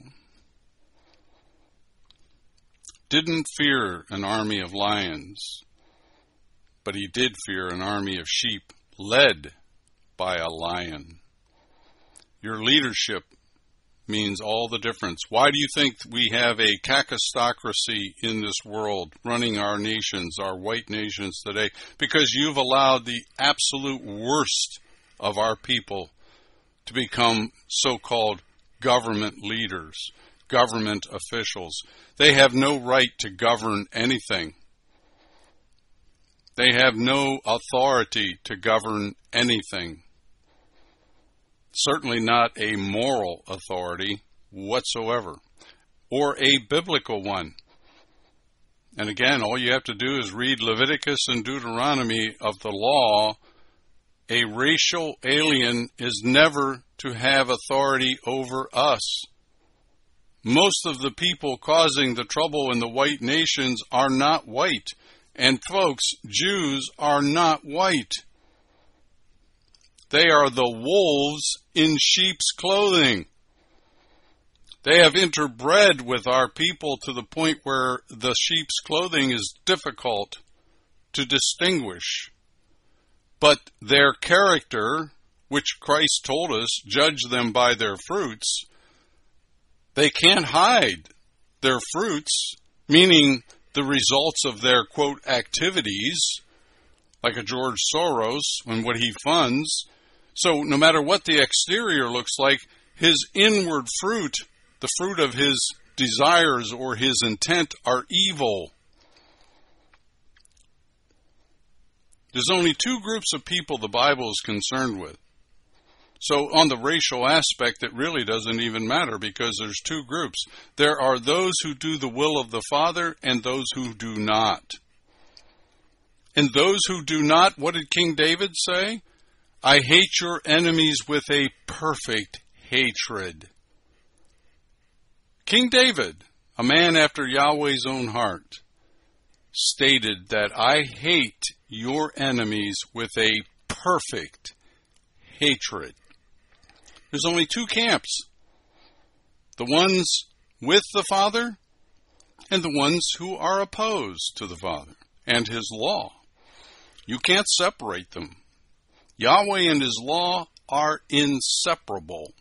didn't fear an army of lions, but he did fear an army of sheep led by a lion. Your leadership means all the difference. Why do you think we have a kakistocracy in this world running our nations, our white nations today? Because you've allowed the absolute worst of our people to become so-called government leaders, government officials. They have no right to govern anything. They have no authority to govern anything. Certainly not a moral authority whatsoever, or a biblical one. And again, all you have to do is read Leviticus and Deuteronomy of the law. A racial alien is never to have authority over us. Most of the people causing the trouble in the white nations are not white. And folks, Jews are not white. They are the wolves in sheep's clothing. They have interbred with our people to the point where the sheep's clothing is difficult to distinguish. But their character, which Christ told us, judge them by their fruits, they can't hide their fruits, meaning the results of their, quote, activities, like a George Soros and what he funds. So no matter what the exterior looks like, his inward fruit, the fruit of his desires or his intent, are evil. There's only two groups of people the Bible is concerned with. So on the racial aspect, it really doesn't even matter because there's two groups. There are those who do the will of the Father and those who do not. And those who do not, what did King David say? I hate your enemies with a perfect hatred. King David, a man after Yahweh's own heart, stated that I hate your enemies with a perfect hatred. There's only two camps. The ones with the Father and the ones who are opposed to the Father and His law. You can't separate them. Yahweh and His law are inseparable.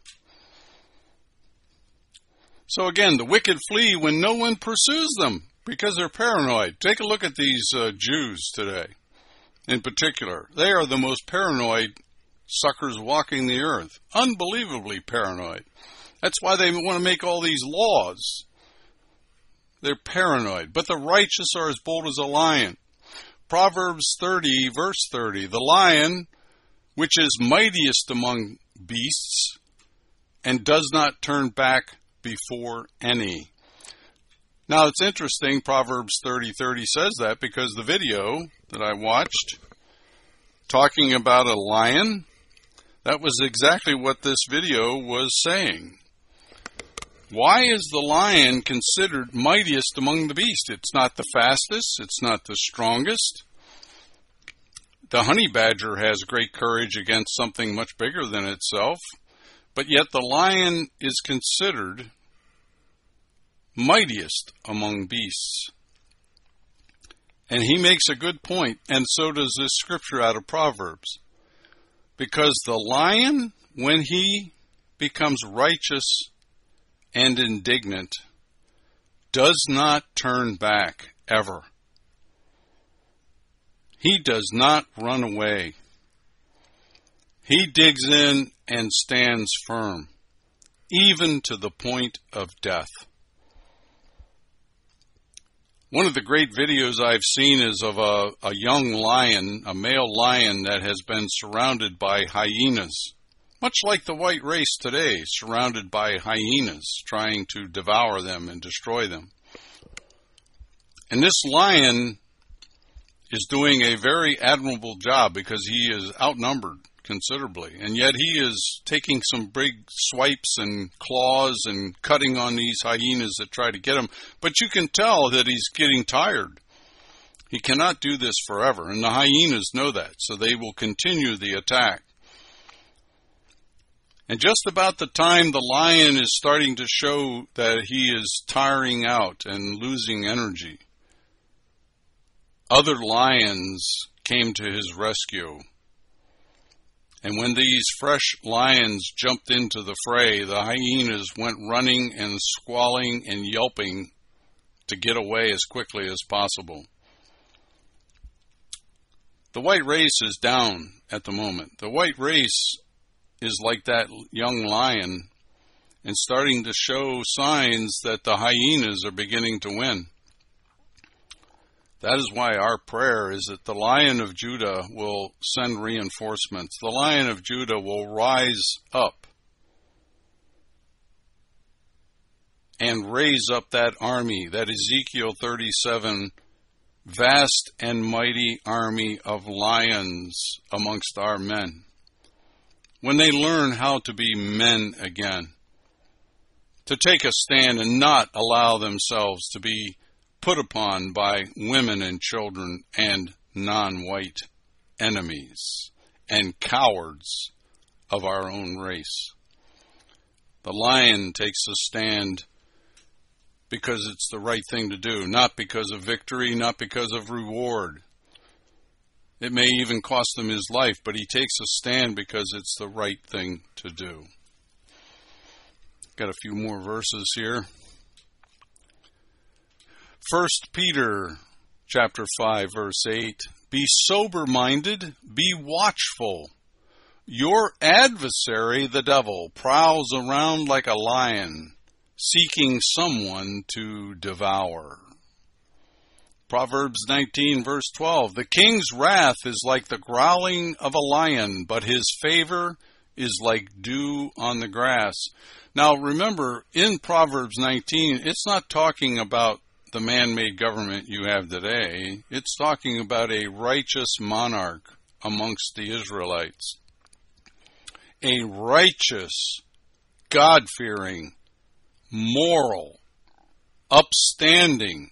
So again, the wicked flee when no one pursues them because they're paranoid. Take a look at these uh, Jews today in particular. They are the most paranoid suckers walking the earth. Unbelievably paranoid. That's why they want to make all these laws. They're paranoid. But the righteous are as bold as a lion. Proverbs thirty, verse thirty. The lion, which is mightiest among beasts, and does not turn back before any. Now it's interesting, Proverbs thirty thirty says that because the video that I watched talking about a lion, that was exactly what this video was saying. Why is the lion considered mightiest among the beasts? It's not the fastest. It's not the strongest. The honey badger has great courage against something much bigger than itself. But yet the lion is considered mightiest among beasts. And he makes a good point, and so does this scripture out of Proverbs. Because the lion, when he becomes righteous and indignant, does not turn back ever. He does not run away. He digs in and stands firm, even to the point of death. One of the great videos I've seen is of a, a young lion, a male lion that has been surrounded by hyenas, much like the white race today, surrounded by hyenas trying to devour them and destroy them. And this lion is doing a very admirable job because he is outnumbered considerably, and yet he is taking some big swipes and claws and cutting on these hyenas that try to get him. But you can tell that he's getting tired. He cannot do this forever, and the hyenas know that, so they will continue the attack. And just about the time the lion is starting to show that he is tiring out and losing energy, other lions came to his rescue. And when these fresh lions jumped into the fray, the hyenas went running and squalling and yelping to get away as quickly as possible. The white race is down at the moment. The white race is like that young lion and starting to show signs that the hyenas are beginning to win. That is why our prayer is that the Lion of Judah will send reinforcements. The Lion of Judah will rise up and raise up that army, that Ezekiel thirty-seven vast and mighty army of lions amongst our men. When they learn how to be men again, to take a stand and not allow themselves to be put upon by women and children and non-white enemies and cowards of our own race. The lion takes a stand because it's the right thing to do, not because of victory, not because of reward. It may even cost him his life, but he takes a stand because it's the right thing to do. Got a few more verses here. First Peter chapter five, verse eight, be sober-minded, be watchful. Your adversary, the devil, prowls around like a lion, seeking someone to devour. Proverbs nineteen, verse twelve, the king's wrath is like the growling of a lion, but his favor is like dew on the grass. Now remember, in Proverbs nineteen, it's not talking about the man-made government you have today. It's talking about a righteous monarch amongst the Israelites. A righteous, God-fearing, moral, upstanding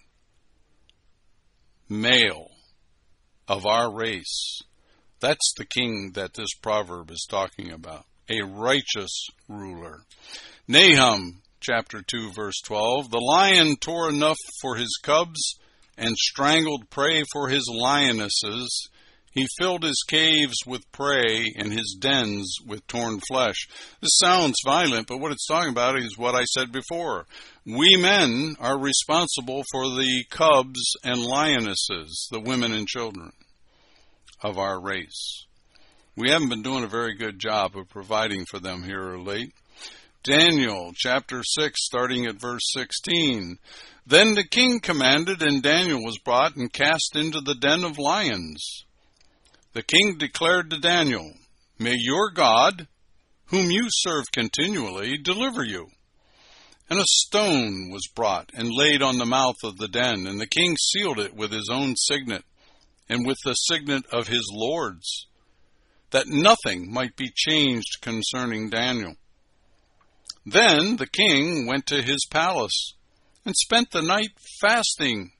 male of our race. That's the king that this proverb is talking about. A righteous ruler. Nahum chapter two, verse twelve, the lion tore enough for his cubs and strangled prey for his lionesses. He filled his caves with prey and his dens with torn flesh. This sounds violent, but what it's talking about is what I said before. We men are responsible for the cubs and lionesses, the women and children of our race. We haven't been doing a very good job of providing for them here of late. Daniel chapter six, starting at verse sixteen. Then the king commanded, and Daniel was brought and cast into the den of lions. The king declared to Daniel, may your God, whom you serve continually, deliver you. And a stone was brought and laid on the mouth of the den, and the king sealed it with his own signet and with the signet of his lords, that nothing might be changed concerning Daniel. Then the king went to his palace and spent the night fasting.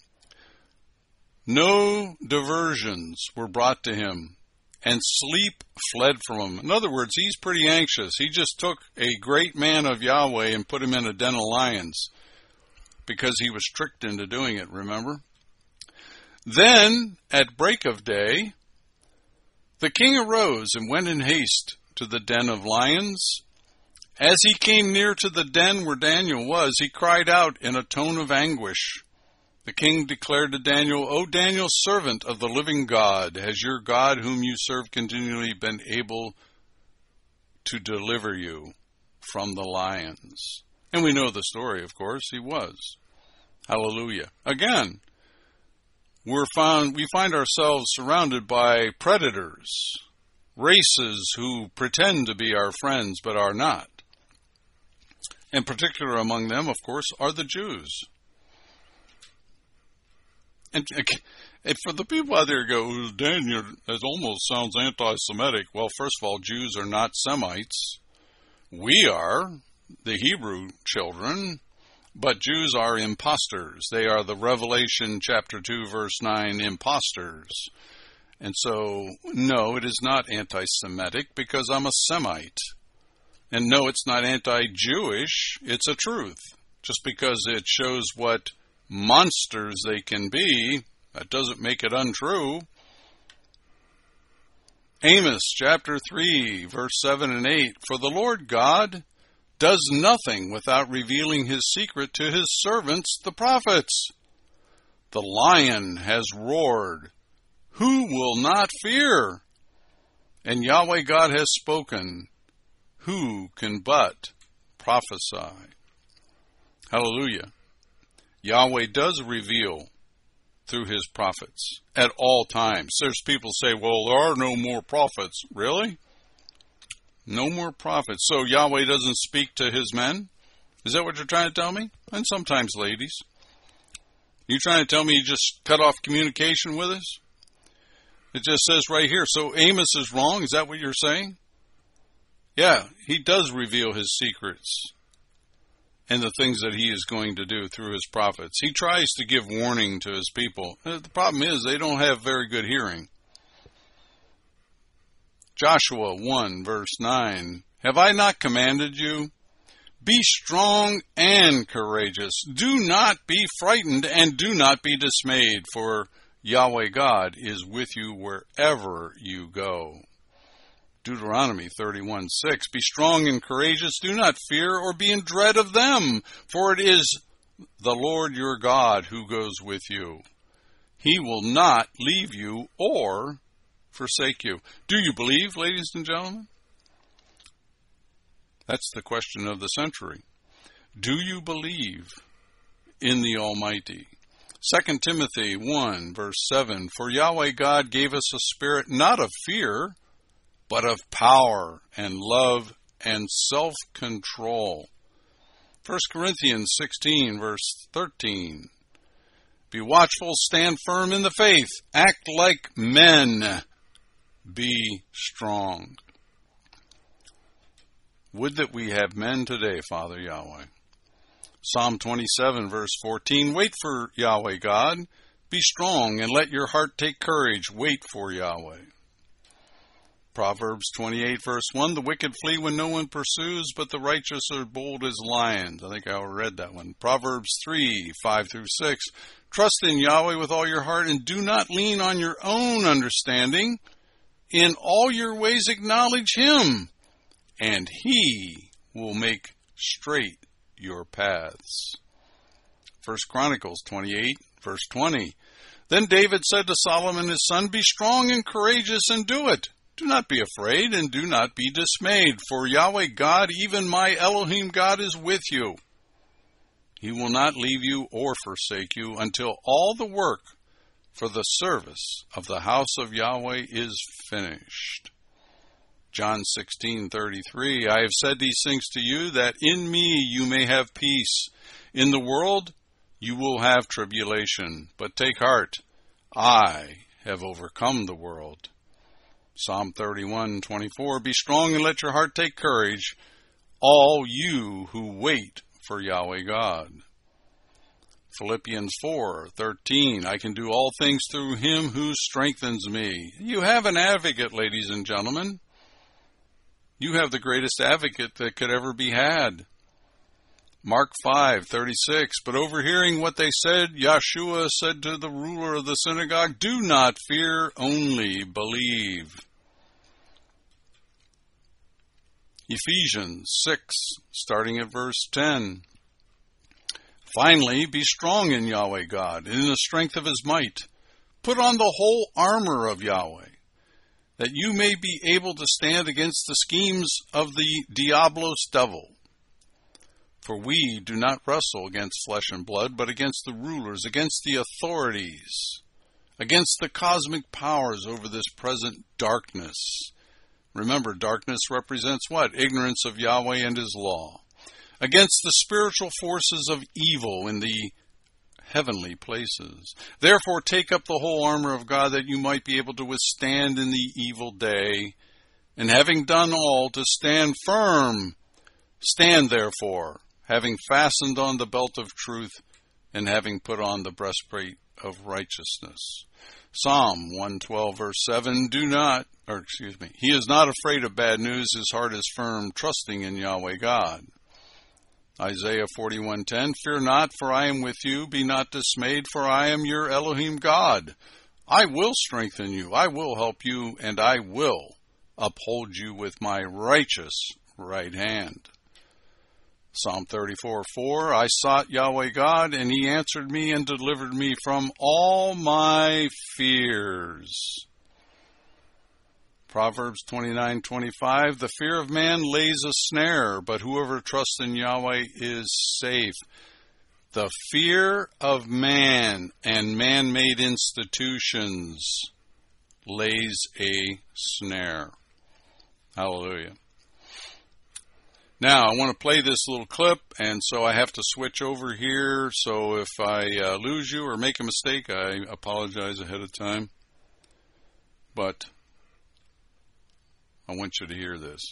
No diversions were brought to him, and sleep fled from him. In other words, he's pretty anxious. He just took a great man of Yahweh and put him in a den of lions because he was tricked into doing it, remember? Then, at break of day, the king arose and went in haste to the den of lions. As he came near to the den where Daniel was, he cried out in a tone of anguish. The king declared to Daniel, O Daniel, servant of the living God, has your God, whom you serve continually, been able to deliver you from the lions? And we know the story, of course. He was. Hallelujah. Again, we're found, we find ourselves surrounded by predators, races who pretend to be our friends but are not. In particular among them, of course, are the Jews. And, and for the people out there who go, Dan, you're, it almost sounds anti-Semitic. Well, first of all, Jews are not Semites. We are, the Hebrew children, but Jews are imposters. They are the Revelation chapter two, verse nine imposters. And so, no, it is not anti-Semitic because I'm a Semite. And no, it's not anti-Jewish. It's a truth. Just because it shows what monsters they can be, that doesn't make it untrue. Amos chapter three, verse seven and eight. For the Lord God does nothing without revealing his secret to his servants, the prophets. The lion has roared. Who will not fear? And Yahweh God has spoken. Who can but prophesy? Hallelujah. Yahweh does reveal through his prophets at all times. There's people say, well, there are no more prophets. Really? No more prophets. So Yahweh doesn't speak to his men? Is that what you're trying to tell me? And sometimes ladies. You trying to tell me you just cut off communication with us? It just says right here, so Amos is wrong? Is that what you're saying? Yeah, he does reveal his secrets and the things that he is going to do through his prophets. He tries to give warning to his people. The problem is they don't have very good hearing. Joshua one, verse nine. Have I not commanded you? Be strong and courageous. Do not be frightened and do not be dismayed, for Yahweh God is with you wherever you go. Deuteronomy thirty-one, six. Be strong and courageous. Do not fear or be in dread of them, for it is the Lord your God who goes with you. He will not leave you or forsake you. Do you believe, ladies and gentlemen? That's the question of the century. Do you believe in the Almighty? Second Timothy one, verse seven. For Yahweh God gave us a spirit not of fear, but of power and love and self-control. First Corinthians sixteen, verse thirteen. Be watchful, stand firm in the faith, act like men, be strong. Would that we have men today, Father Yahweh. Psalm twenty-seven, verse fourteen. Wait for Yahweh God, be strong, and let your heart take courage. Wait for Yahweh. Proverbs twenty-eight, verse one, the wicked flee when no one pursues, but the righteous are bold as lions. I think I already read that one. Proverbs three, five through six, trust in Yahweh with all your heart, and do not lean on your own understanding. In all your ways acknowledge him, and he will make straight your paths. First Chronicles twenty-eight, verse twenty, then David said to Solomon his son, be strong and courageous, and do it. Do not be afraid and do not be dismayed, for Yahweh God, even my Elohim God, is with you. He will not leave you or forsake you until all the work for the service of the house of Yahweh is finished. John sixteen, thirty-three, I have said these things to you, that in me you may have peace. In the world you will have tribulation, but take heart, I have overcome the world. Psalm thirty-one, twenty-four, be strong and let your heart take courage, all you who wait for Yahweh God. Philippians four, thirteen, I can do all things through him who strengthens me. You have an advocate, ladies and gentlemen. You have the greatest advocate that could ever be had. Mark five, thirty-six, but overhearing what they said, Yeshua said to the ruler of the synagogue, do not fear, only believe. Ephesians six, starting at verse ten. Finally, be strong in Yahweh God, and in the strength of his might. Put on the whole armor of Yahweh, that you may be able to stand against the schemes of the Diablos devil. For we do not wrestle against flesh and blood, but against the rulers, against the authorities, against the cosmic powers over this present darkness. Remember, darkness represents what? Ignorance of Yahweh and His law. Against the spiritual forces of evil in the heavenly places. Therefore, take up the whole armor of God, that you might be able to withstand in the evil day, and having done all, to stand firm. Stand therefore, having fastened on the belt of truth, and having put on the breastplate of righteousness. Psalm one twelve, verse seven, do not, or excuse me, he is not afraid of bad news, his heart is firm, trusting in Yahweh God. Isaiah forty-one ten, fear not, for I am with you, be not dismayed, for I am your Elohim God. I will strengthen you, I will help you, and I will uphold you with my righteous right hand. Psalm thirty-four four, I sought Yahweh God, and He answered me and delivered me from all my fears. Proverbs twenty-nine twenty-five, the fear of man lays a snare, but whoever trusts in Yahweh is safe. The fear of man and man-made institutions lays a snare. Hallelujah. Now, I want to play this little clip, and so I have to switch over here. So if I uh, lose you or make a mistake, I apologize ahead of time. But I want you to hear this.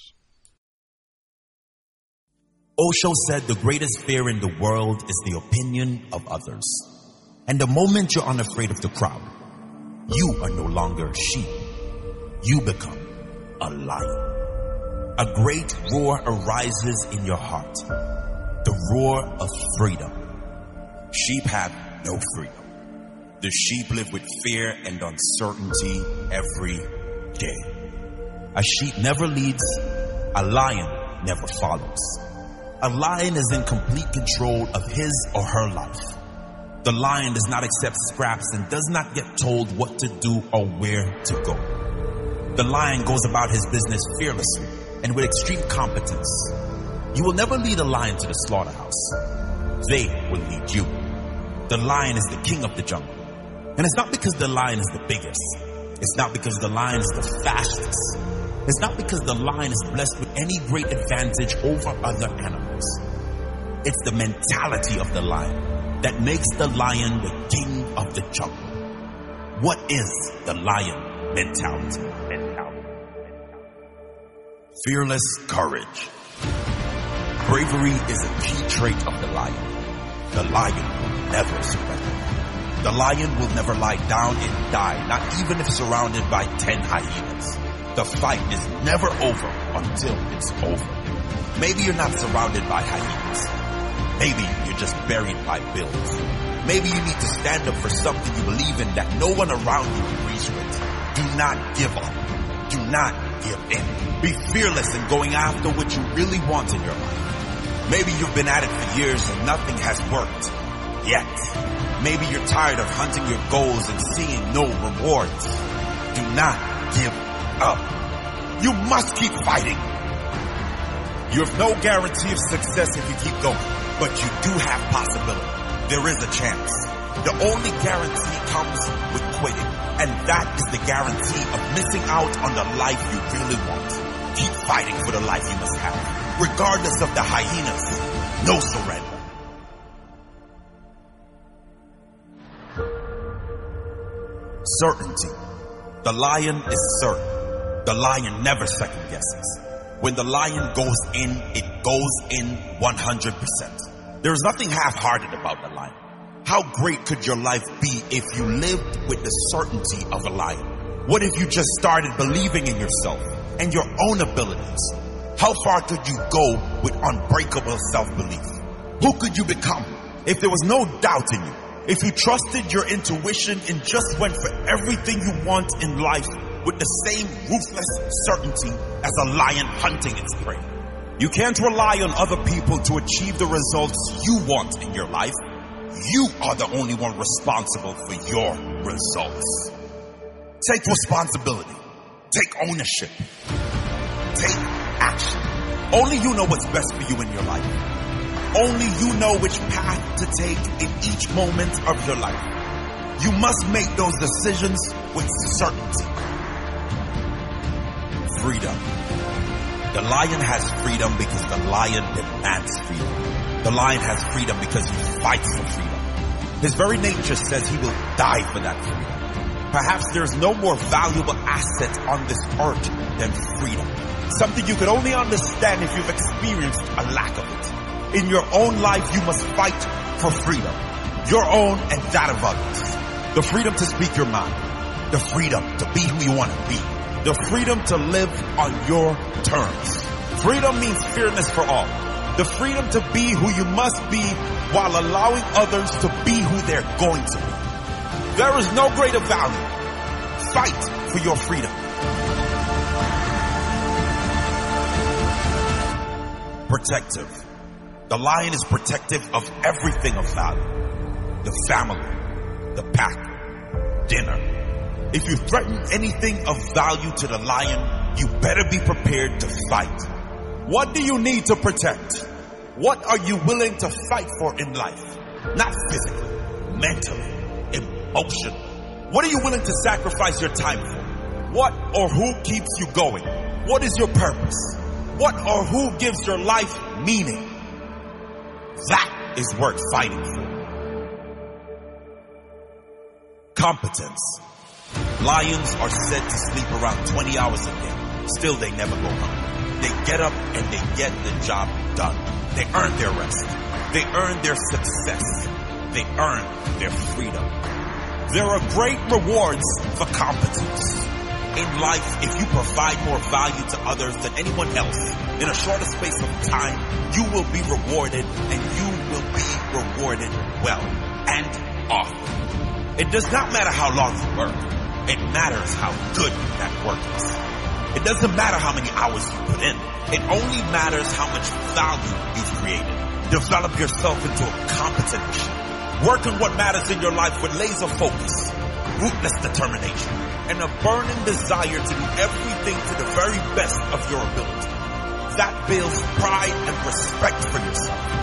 Osho said the greatest fear in the world is the opinion of others. And the moment you're unafraid of the crowd, you are no longer sheep. You become a lion. A great roar arises in your heart. The roar of freedom. Sheep have no freedom. The sheep live with fear and uncertainty every day. A sheep never leads, a lion never follows. A lion is in complete control of his or her life. The lion does not accept scraps and does not get told what to do or where to go. The lion goes about his business fearlessly and with extreme competence. You will never lead a lion to the slaughterhouse. They will lead you. The lion is the king of the jungle. And it's not because the lion is the biggest. It's not because the lion is the fastest. It's not because the lion is blessed with any great advantage over other animals. It's the mentality of the lion that makes the lion the king of the jungle. What is the lion mentality? mentality. Fearless courage. Bravery is a key trait of the lion. The lion will never surrender. The lion will never lie down and die, not even if surrounded by ten hyenas. The fight is never over until it's over. Maybe you're not surrounded by hyenas. Maybe you're just buried by bills. Maybe you need to stand up for something you believe in that no one around you agrees with. Do not give up. Do not give in. Be fearless in going after what you really want in your life. Maybe you've been at it for years and nothing has worked yet. Maybe you're tired of hunting your goals and seeing no rewards. Do not give up. You must keep fighting. You have no guarantee of success if you keep going, but you do have possibility. There is a chance. The only guarantee comes with quitting, and that is the guarantee of missing out on the life you really want. Keep fighting for the life you must have, regardless of the hyenas. No surrender. Certainty. The lion is certain. The lion never second guesses. When the lion goes in, it goes in one hundred percent. There is nothing half-hearted about the lion. How great could your life be if you lived with the certainty of a lion? What if you just started believing in yourself and your own abilities? How far could you go with unbreakable self-belief? Who could you become if there was no doubt in you? If you trusted your intuition and just went for everything you want in life with the same ruthless certainty as a lion hunting its prey. You can't rely on other people to achieve the results you want in your life. You are the only one responsible for your results. Take responsibility. Take ownership. Take action. Only you know what's best for you in your life. only you know which path to take in each moment of your life. You must make those decisions with certainty. Freedom. The lion has freedom because the lion demands freedom. The lion has freedom because he fights for freedom. His very nature says he will die for that freedom. Perhaps there's no more valuable asset on this earth than freedom. Something you could only understand if you've experienced a lack of it. In your own life, you must fight for freedom. Your own and that of others. The freedom to speak your mind. The freedom to be who you want to be. The freedom to live on your terms. Freedom means fairness for all. The freedom to be who you must be while allowing others to be who they're going to be. There is no greater value. Fight for your freedom. Protective. The lion is protective of everything of value. The family, the pack, dinner. If you threaten anything of value to the lion, you better be prepared to fight. What do you need to protect? What are you willing to fight for in life? Not physically, mentally, emotionally. What are you willing to sacrifice your time for? What or who keeps you going? What is your purpose? What or who gives your life meaning? That is worth fighting for. Competence. Lions are said to sleep around twenty hours a day. Still, they never go hungry. They get up and they get the job done. They earn their rest. They earn their success. They earn their freedom. There are great rewards for competence. In life, if you provide more value to others than anyone else, in a shorter space of time, you will be rewarded, and you will be rewarded well and often. It does not matter how long you work. It matters how good that work is. It doesn't matter how many hours you put in. It only matters how much value you've created. Develop yourself into a competent machine. Work on what matters in your life with laser focus, ruthless determination, and a burning desire to do everything to the very best of your ability. That builds pride and respect for yourself.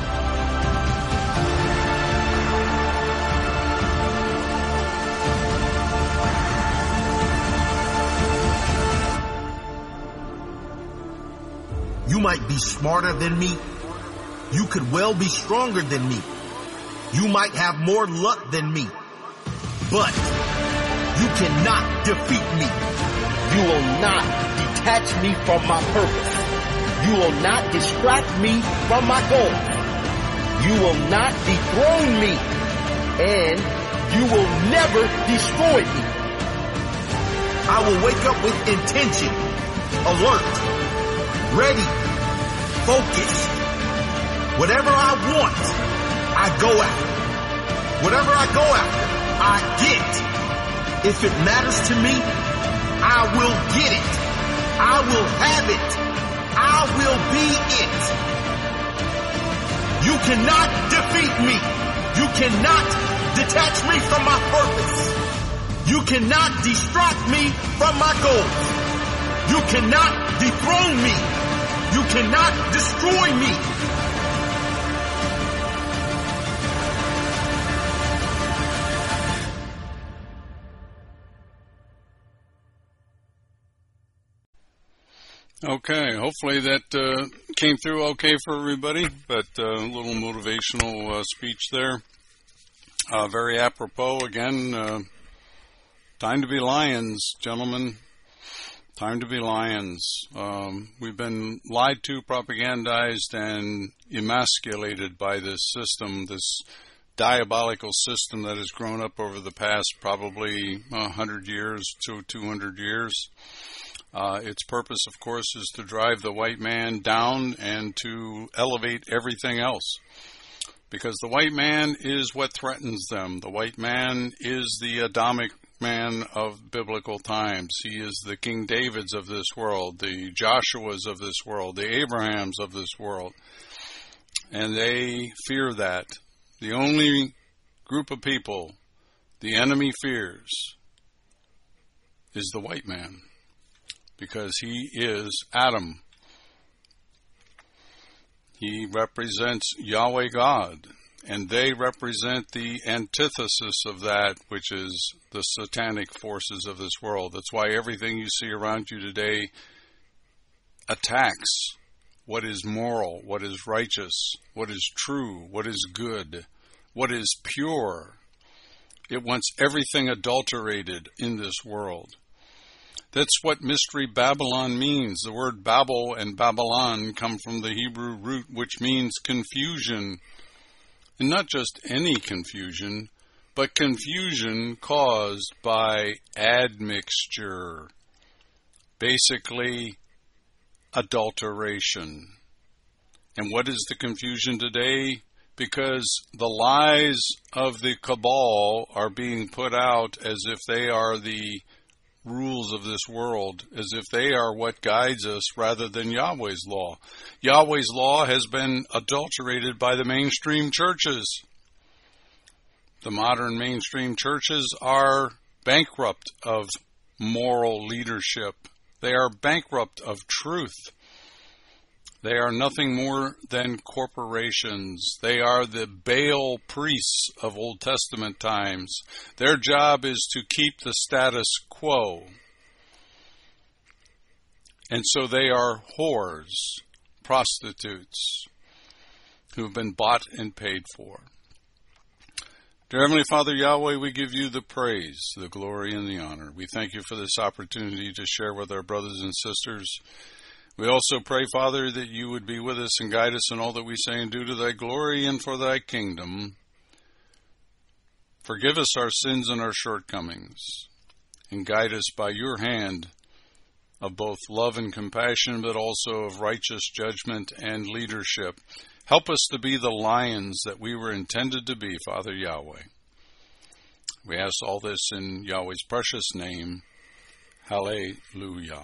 You might be smarter than me. You could well be stronger than me. You might have more luck than me. But you cannot defeat me. You will not detach me from my purpose. You will not distract me from my goals. You will not dethrone me. And you will never destroy me. I will wake up with intention, alert, ready, focused. Whatever I want, I go after. Whatever I go after, I get. If it matters to me, I will get it. I will have it. I will be it. You cannot defeat me. You cannot detach me from my purpose. You cannot distract me from my goals. You cannot dethrone me. You cannot destroy me. Okay, hopefully that uh, came through okay for everybody, but uh, a little motivational uh, speech there. Uh, very apropos, again, uh, time to be lions, gentlemen. Time to be lions. Um, we've been lied to, propagandized, and emasculated by this system, this diabolical system that has grown up over the past probably one hundred years to two hundred years. Uh, its purpose, of course, is to drive the white man down and to elevate everything else. Because the white man is what threatens them. The white man is the Adamic man of biblical times. He is the King Davids of this world, the Joshuas of this world, the Abrahams of this world. And they fear that. The only group of people the enemy fears is the white man, because he is Adam. He represents Yahweh God, and they represent the antithesis of that, which is the satanic forces of this world. That's why everything you see around you today attacks what is moral, what is righteous, what is true, what is good, what is pure. It wants everything adulterated in this world. That's what Mystery Babylon means. The word Babel and Babylon come from the Hebrew root, which means confusion. And not just any confusion, but confusion caused by admixture. Basically, adulteration. And what is the confusion today? Because the lies of the cabal are being put out as if they are the rules of this world, as if they are what guides us rather than Yahweh's law. Yahweh's law has been adulterated by the mainstream churches. The modern mainstream churches are bankrupt of moral leadership. They are bankrupt of truth. They are nothing more than corporations. They are the Baal priests of Old Testament times. Their job is to keep the status quo. And so they are whores, prostitutes, who have been bought and paid for. Dear Heavenly Father, Yahweh, we give you the praise, the glory, and the honor. We thank you for this opportunity to share with our brothers and sisters. We also pray, Father, that you would be with us and guide us in all that we say and do to thy glory and for thy kingdom. Forgive us our sins and our shortcomings, and guide us by your hand of both love and compassion, but also of righteous judgment and leadership. Help us to be the lions that we were intended to be, Father Yahweh. We ask all this in Yahweh's precious name. Hallelujah.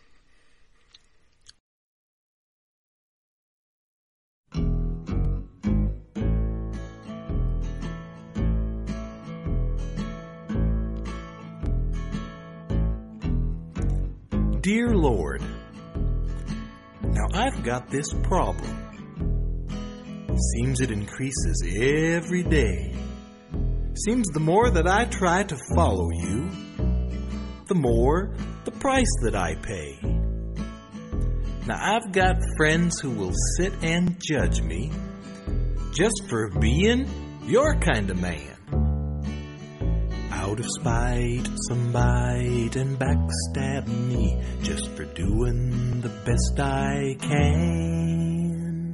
Dear Lord, now I've got this problem. Seems it increases every day. Seems the more that I try to follow you, the more the price that I pay. Now I've got friends who will sit and judge me just for being your kind of man. Out of spite, some bite and backstab me just for doing the best I can.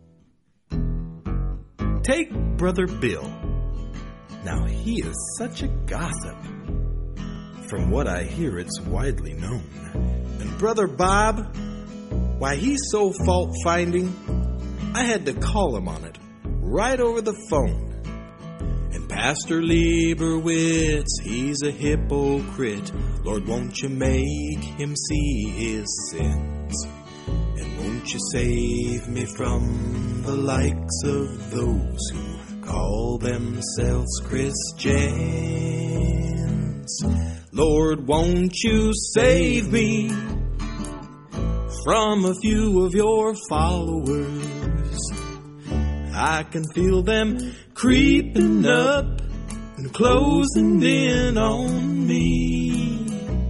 Take Brother Bill. Now he is such a gossip. From what I hear, it's widely known. And Brother Bob, why he's so fault-finding, I had to call him on it right over the phone. And Pastor Lieberwitz, he's a hypocrite. Lord, won't you make him see his sins? And won't you save me from the likes of those who call themselves Christians? Lord, won't you save me from a few of your followers? I can feel them creeping up and closing in on me.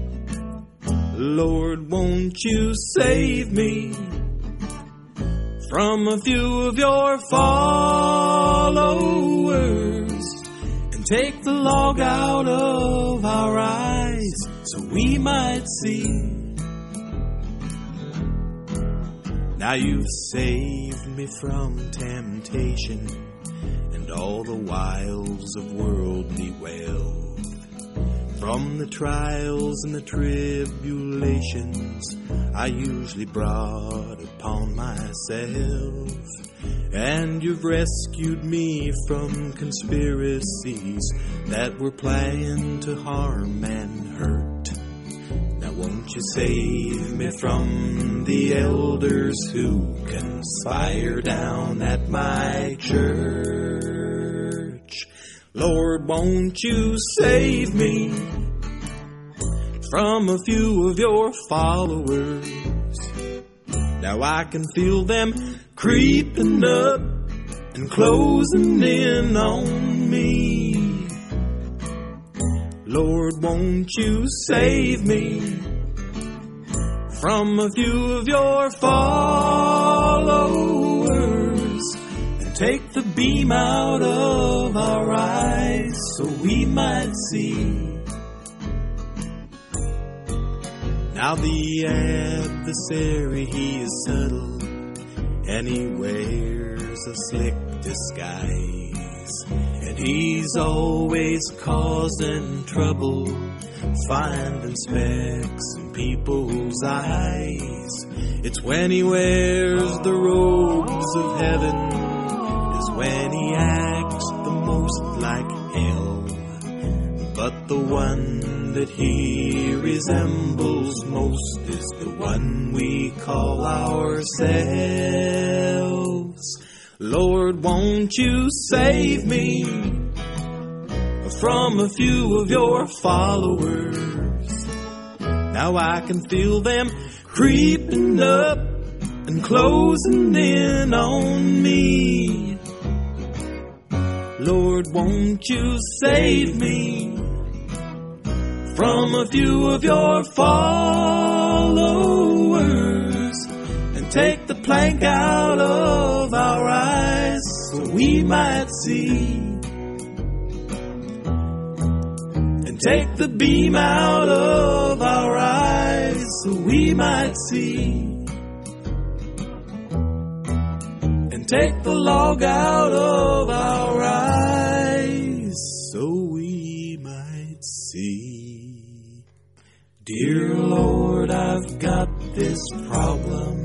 Lord, won't you save me from a few of your followers and take the log out of our eyes so we might see. Now you've saved me from temptation and all the wiles of worldly wealth, from the trials and the tribulations I usually brought upon myself. And you've rescued me from conspiracies that were planned to harm and hurt. Now won't you save me from the elders who conspire down at my church? Lord, won't you save me from a few of your followers? Now I can feel them creeping up and closing in on me. Lord, won't you save me from a few of your followers, and take the beam out of our eyes so we might see. Now the adversary, he is subtle, and he wears a slick disguise, and he's always causing trouble, finding specks in people's eyes. It's when he wears the robes of heaven, is when he acts the most like hell. But the one that he resembles most is the one we call ourselves. Lord, won't you save me from a few of your followers? Now I can feel them creeping up and closing in on me. Lord, won't you save me from a few of your followers, and take the plank out of our eyes so we might see, and take the beam out of our eyes so we might see, and take the log out of our eyes so we might see. Dear Lord, I've got this problem.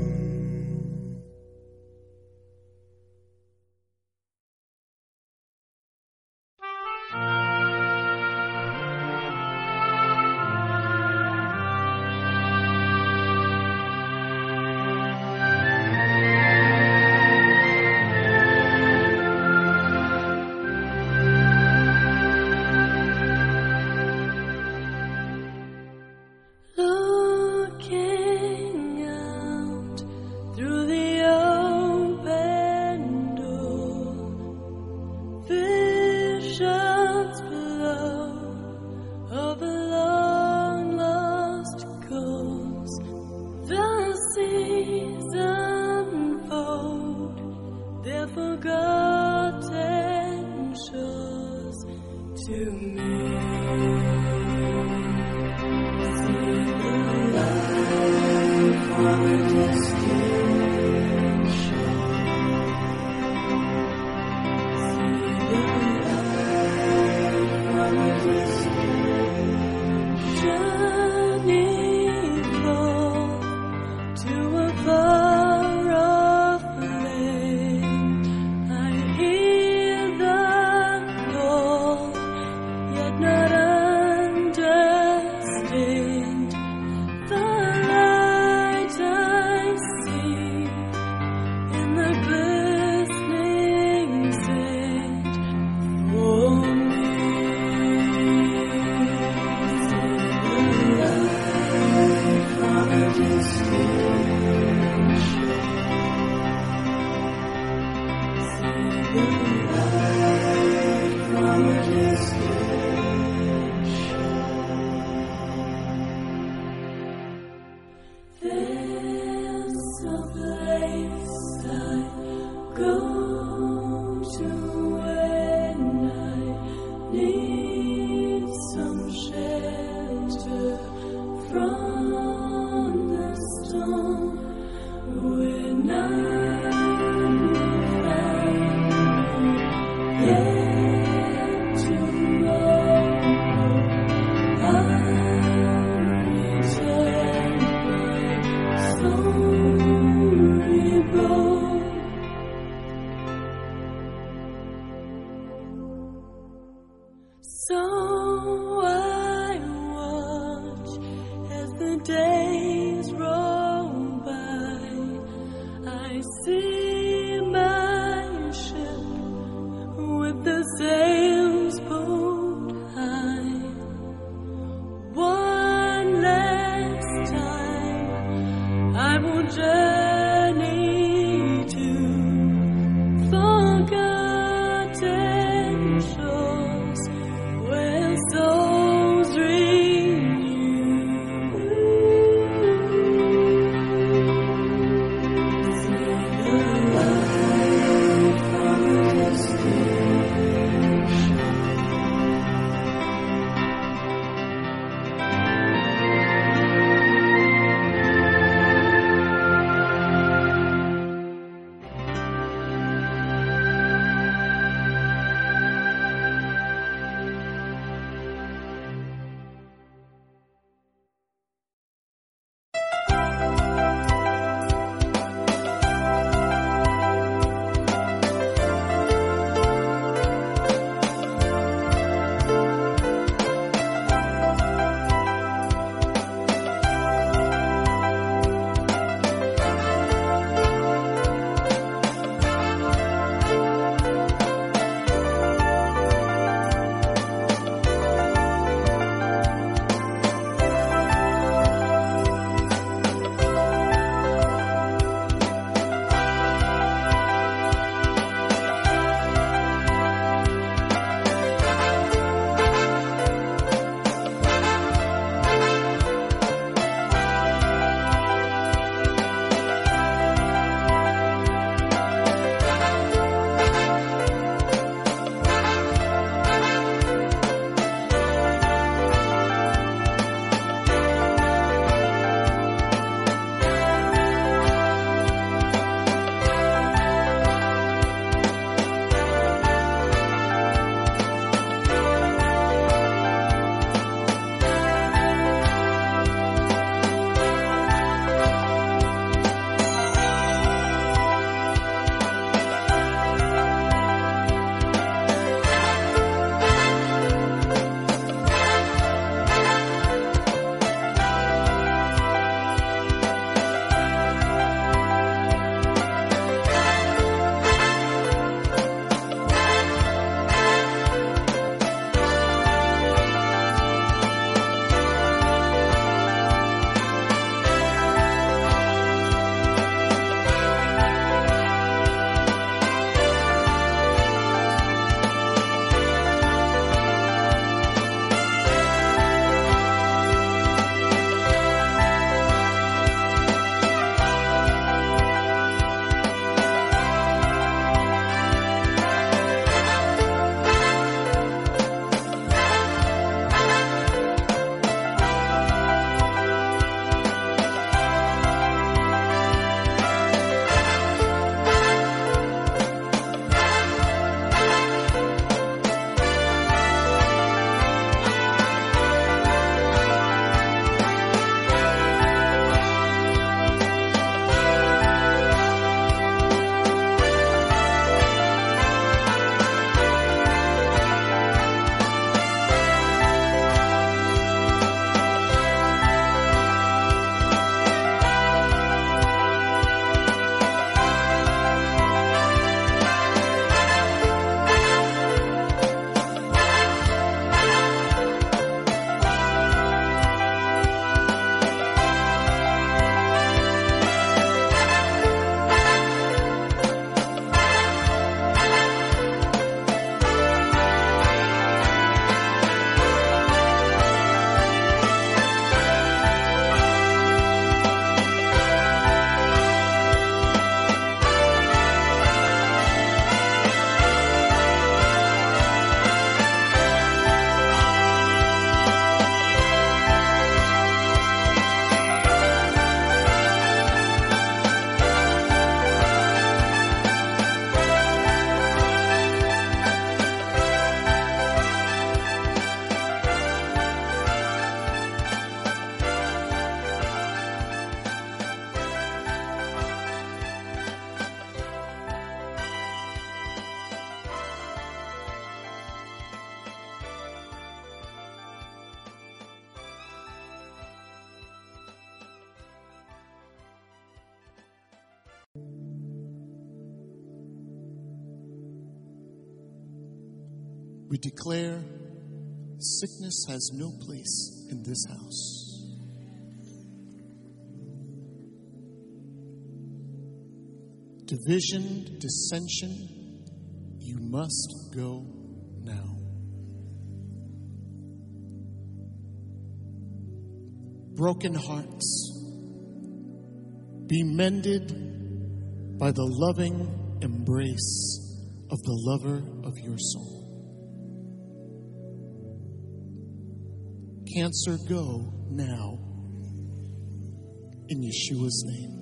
Looking out through the open door, visions below of a long lost cause. The seas unfold their forgotten shores to me. From a distant shore, see the light from a distant journey forth to a far-off land. I hear the call, yet not understand the light I see. We declare sickness has no place in this house. Division, dissension, you must go now. Broken hearts, be mended by the loving embrace of the lover of your soul. Cancer, go now in Yeshua's name.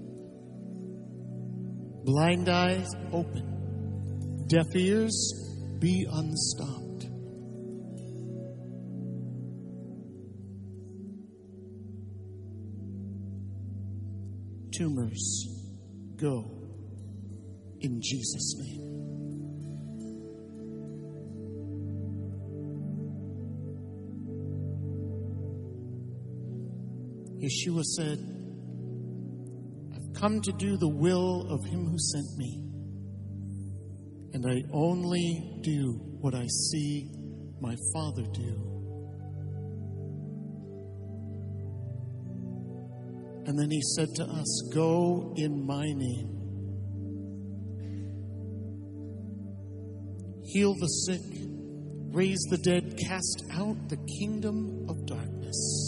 Blind eyes, open. Deaf ears, be unstopped. Tumors, go in Jesus' name. Yeshua said, I've come to do the will of him who sent me, and I only do what I see my Father do. And then he said to us, go in my name. Heal the sick, raise the dead, cast out the kingdom of darkness.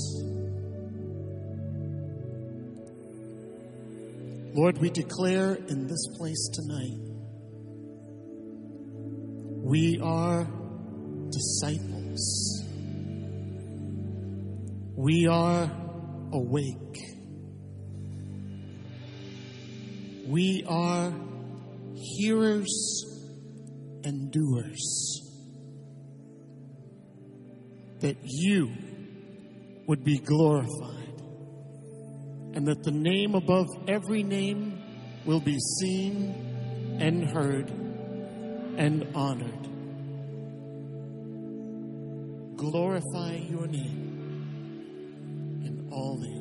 Lord, we declare in this place tonight, we are disciples. We are awake. We are hearers and doers. That you would be glorified. And that the name above every name will be seen and heard and honored. Glorify your name in all the earth.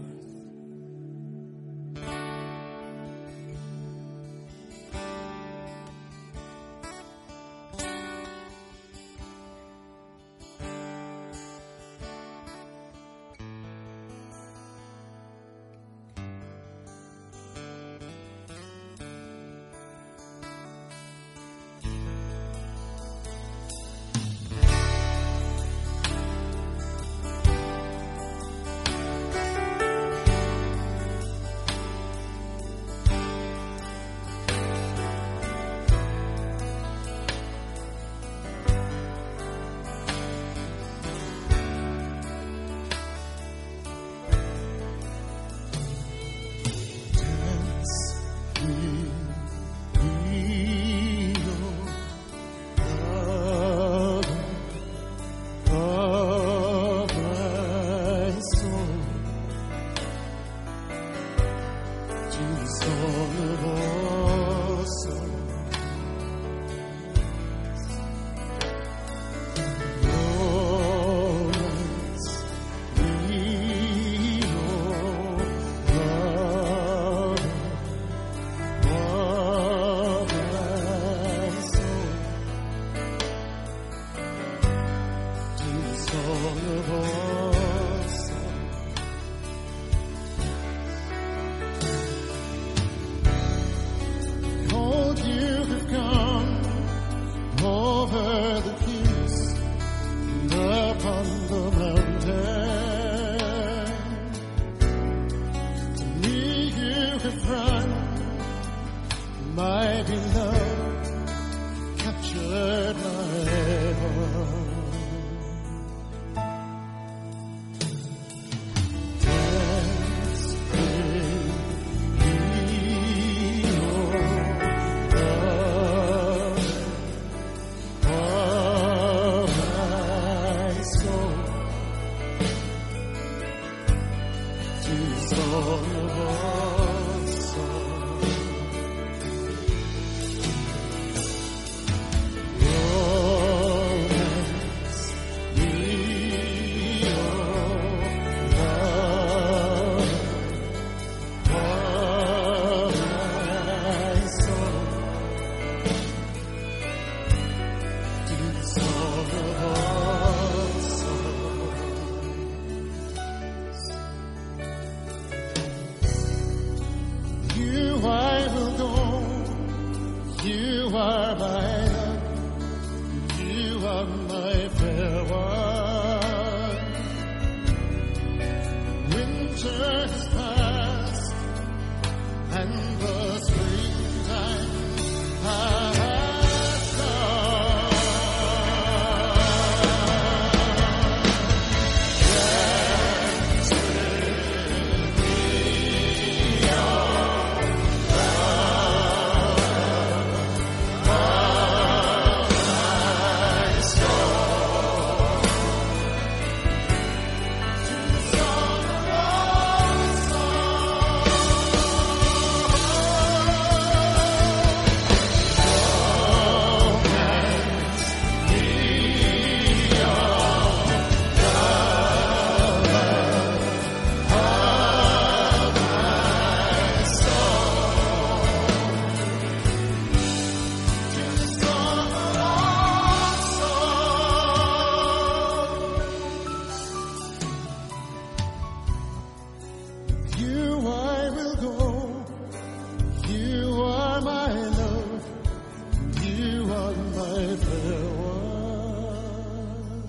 with you I will go. You are my love, you are my fair one.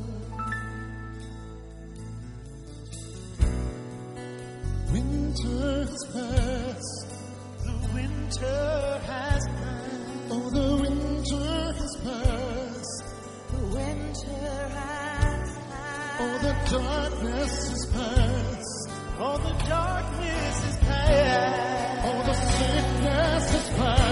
Winter has passed, the winter has passed. Oh, the winter has passed, the winter has passed. Oh, the darkness is past. Oh, the darkness is past. Oh, the sickness is past.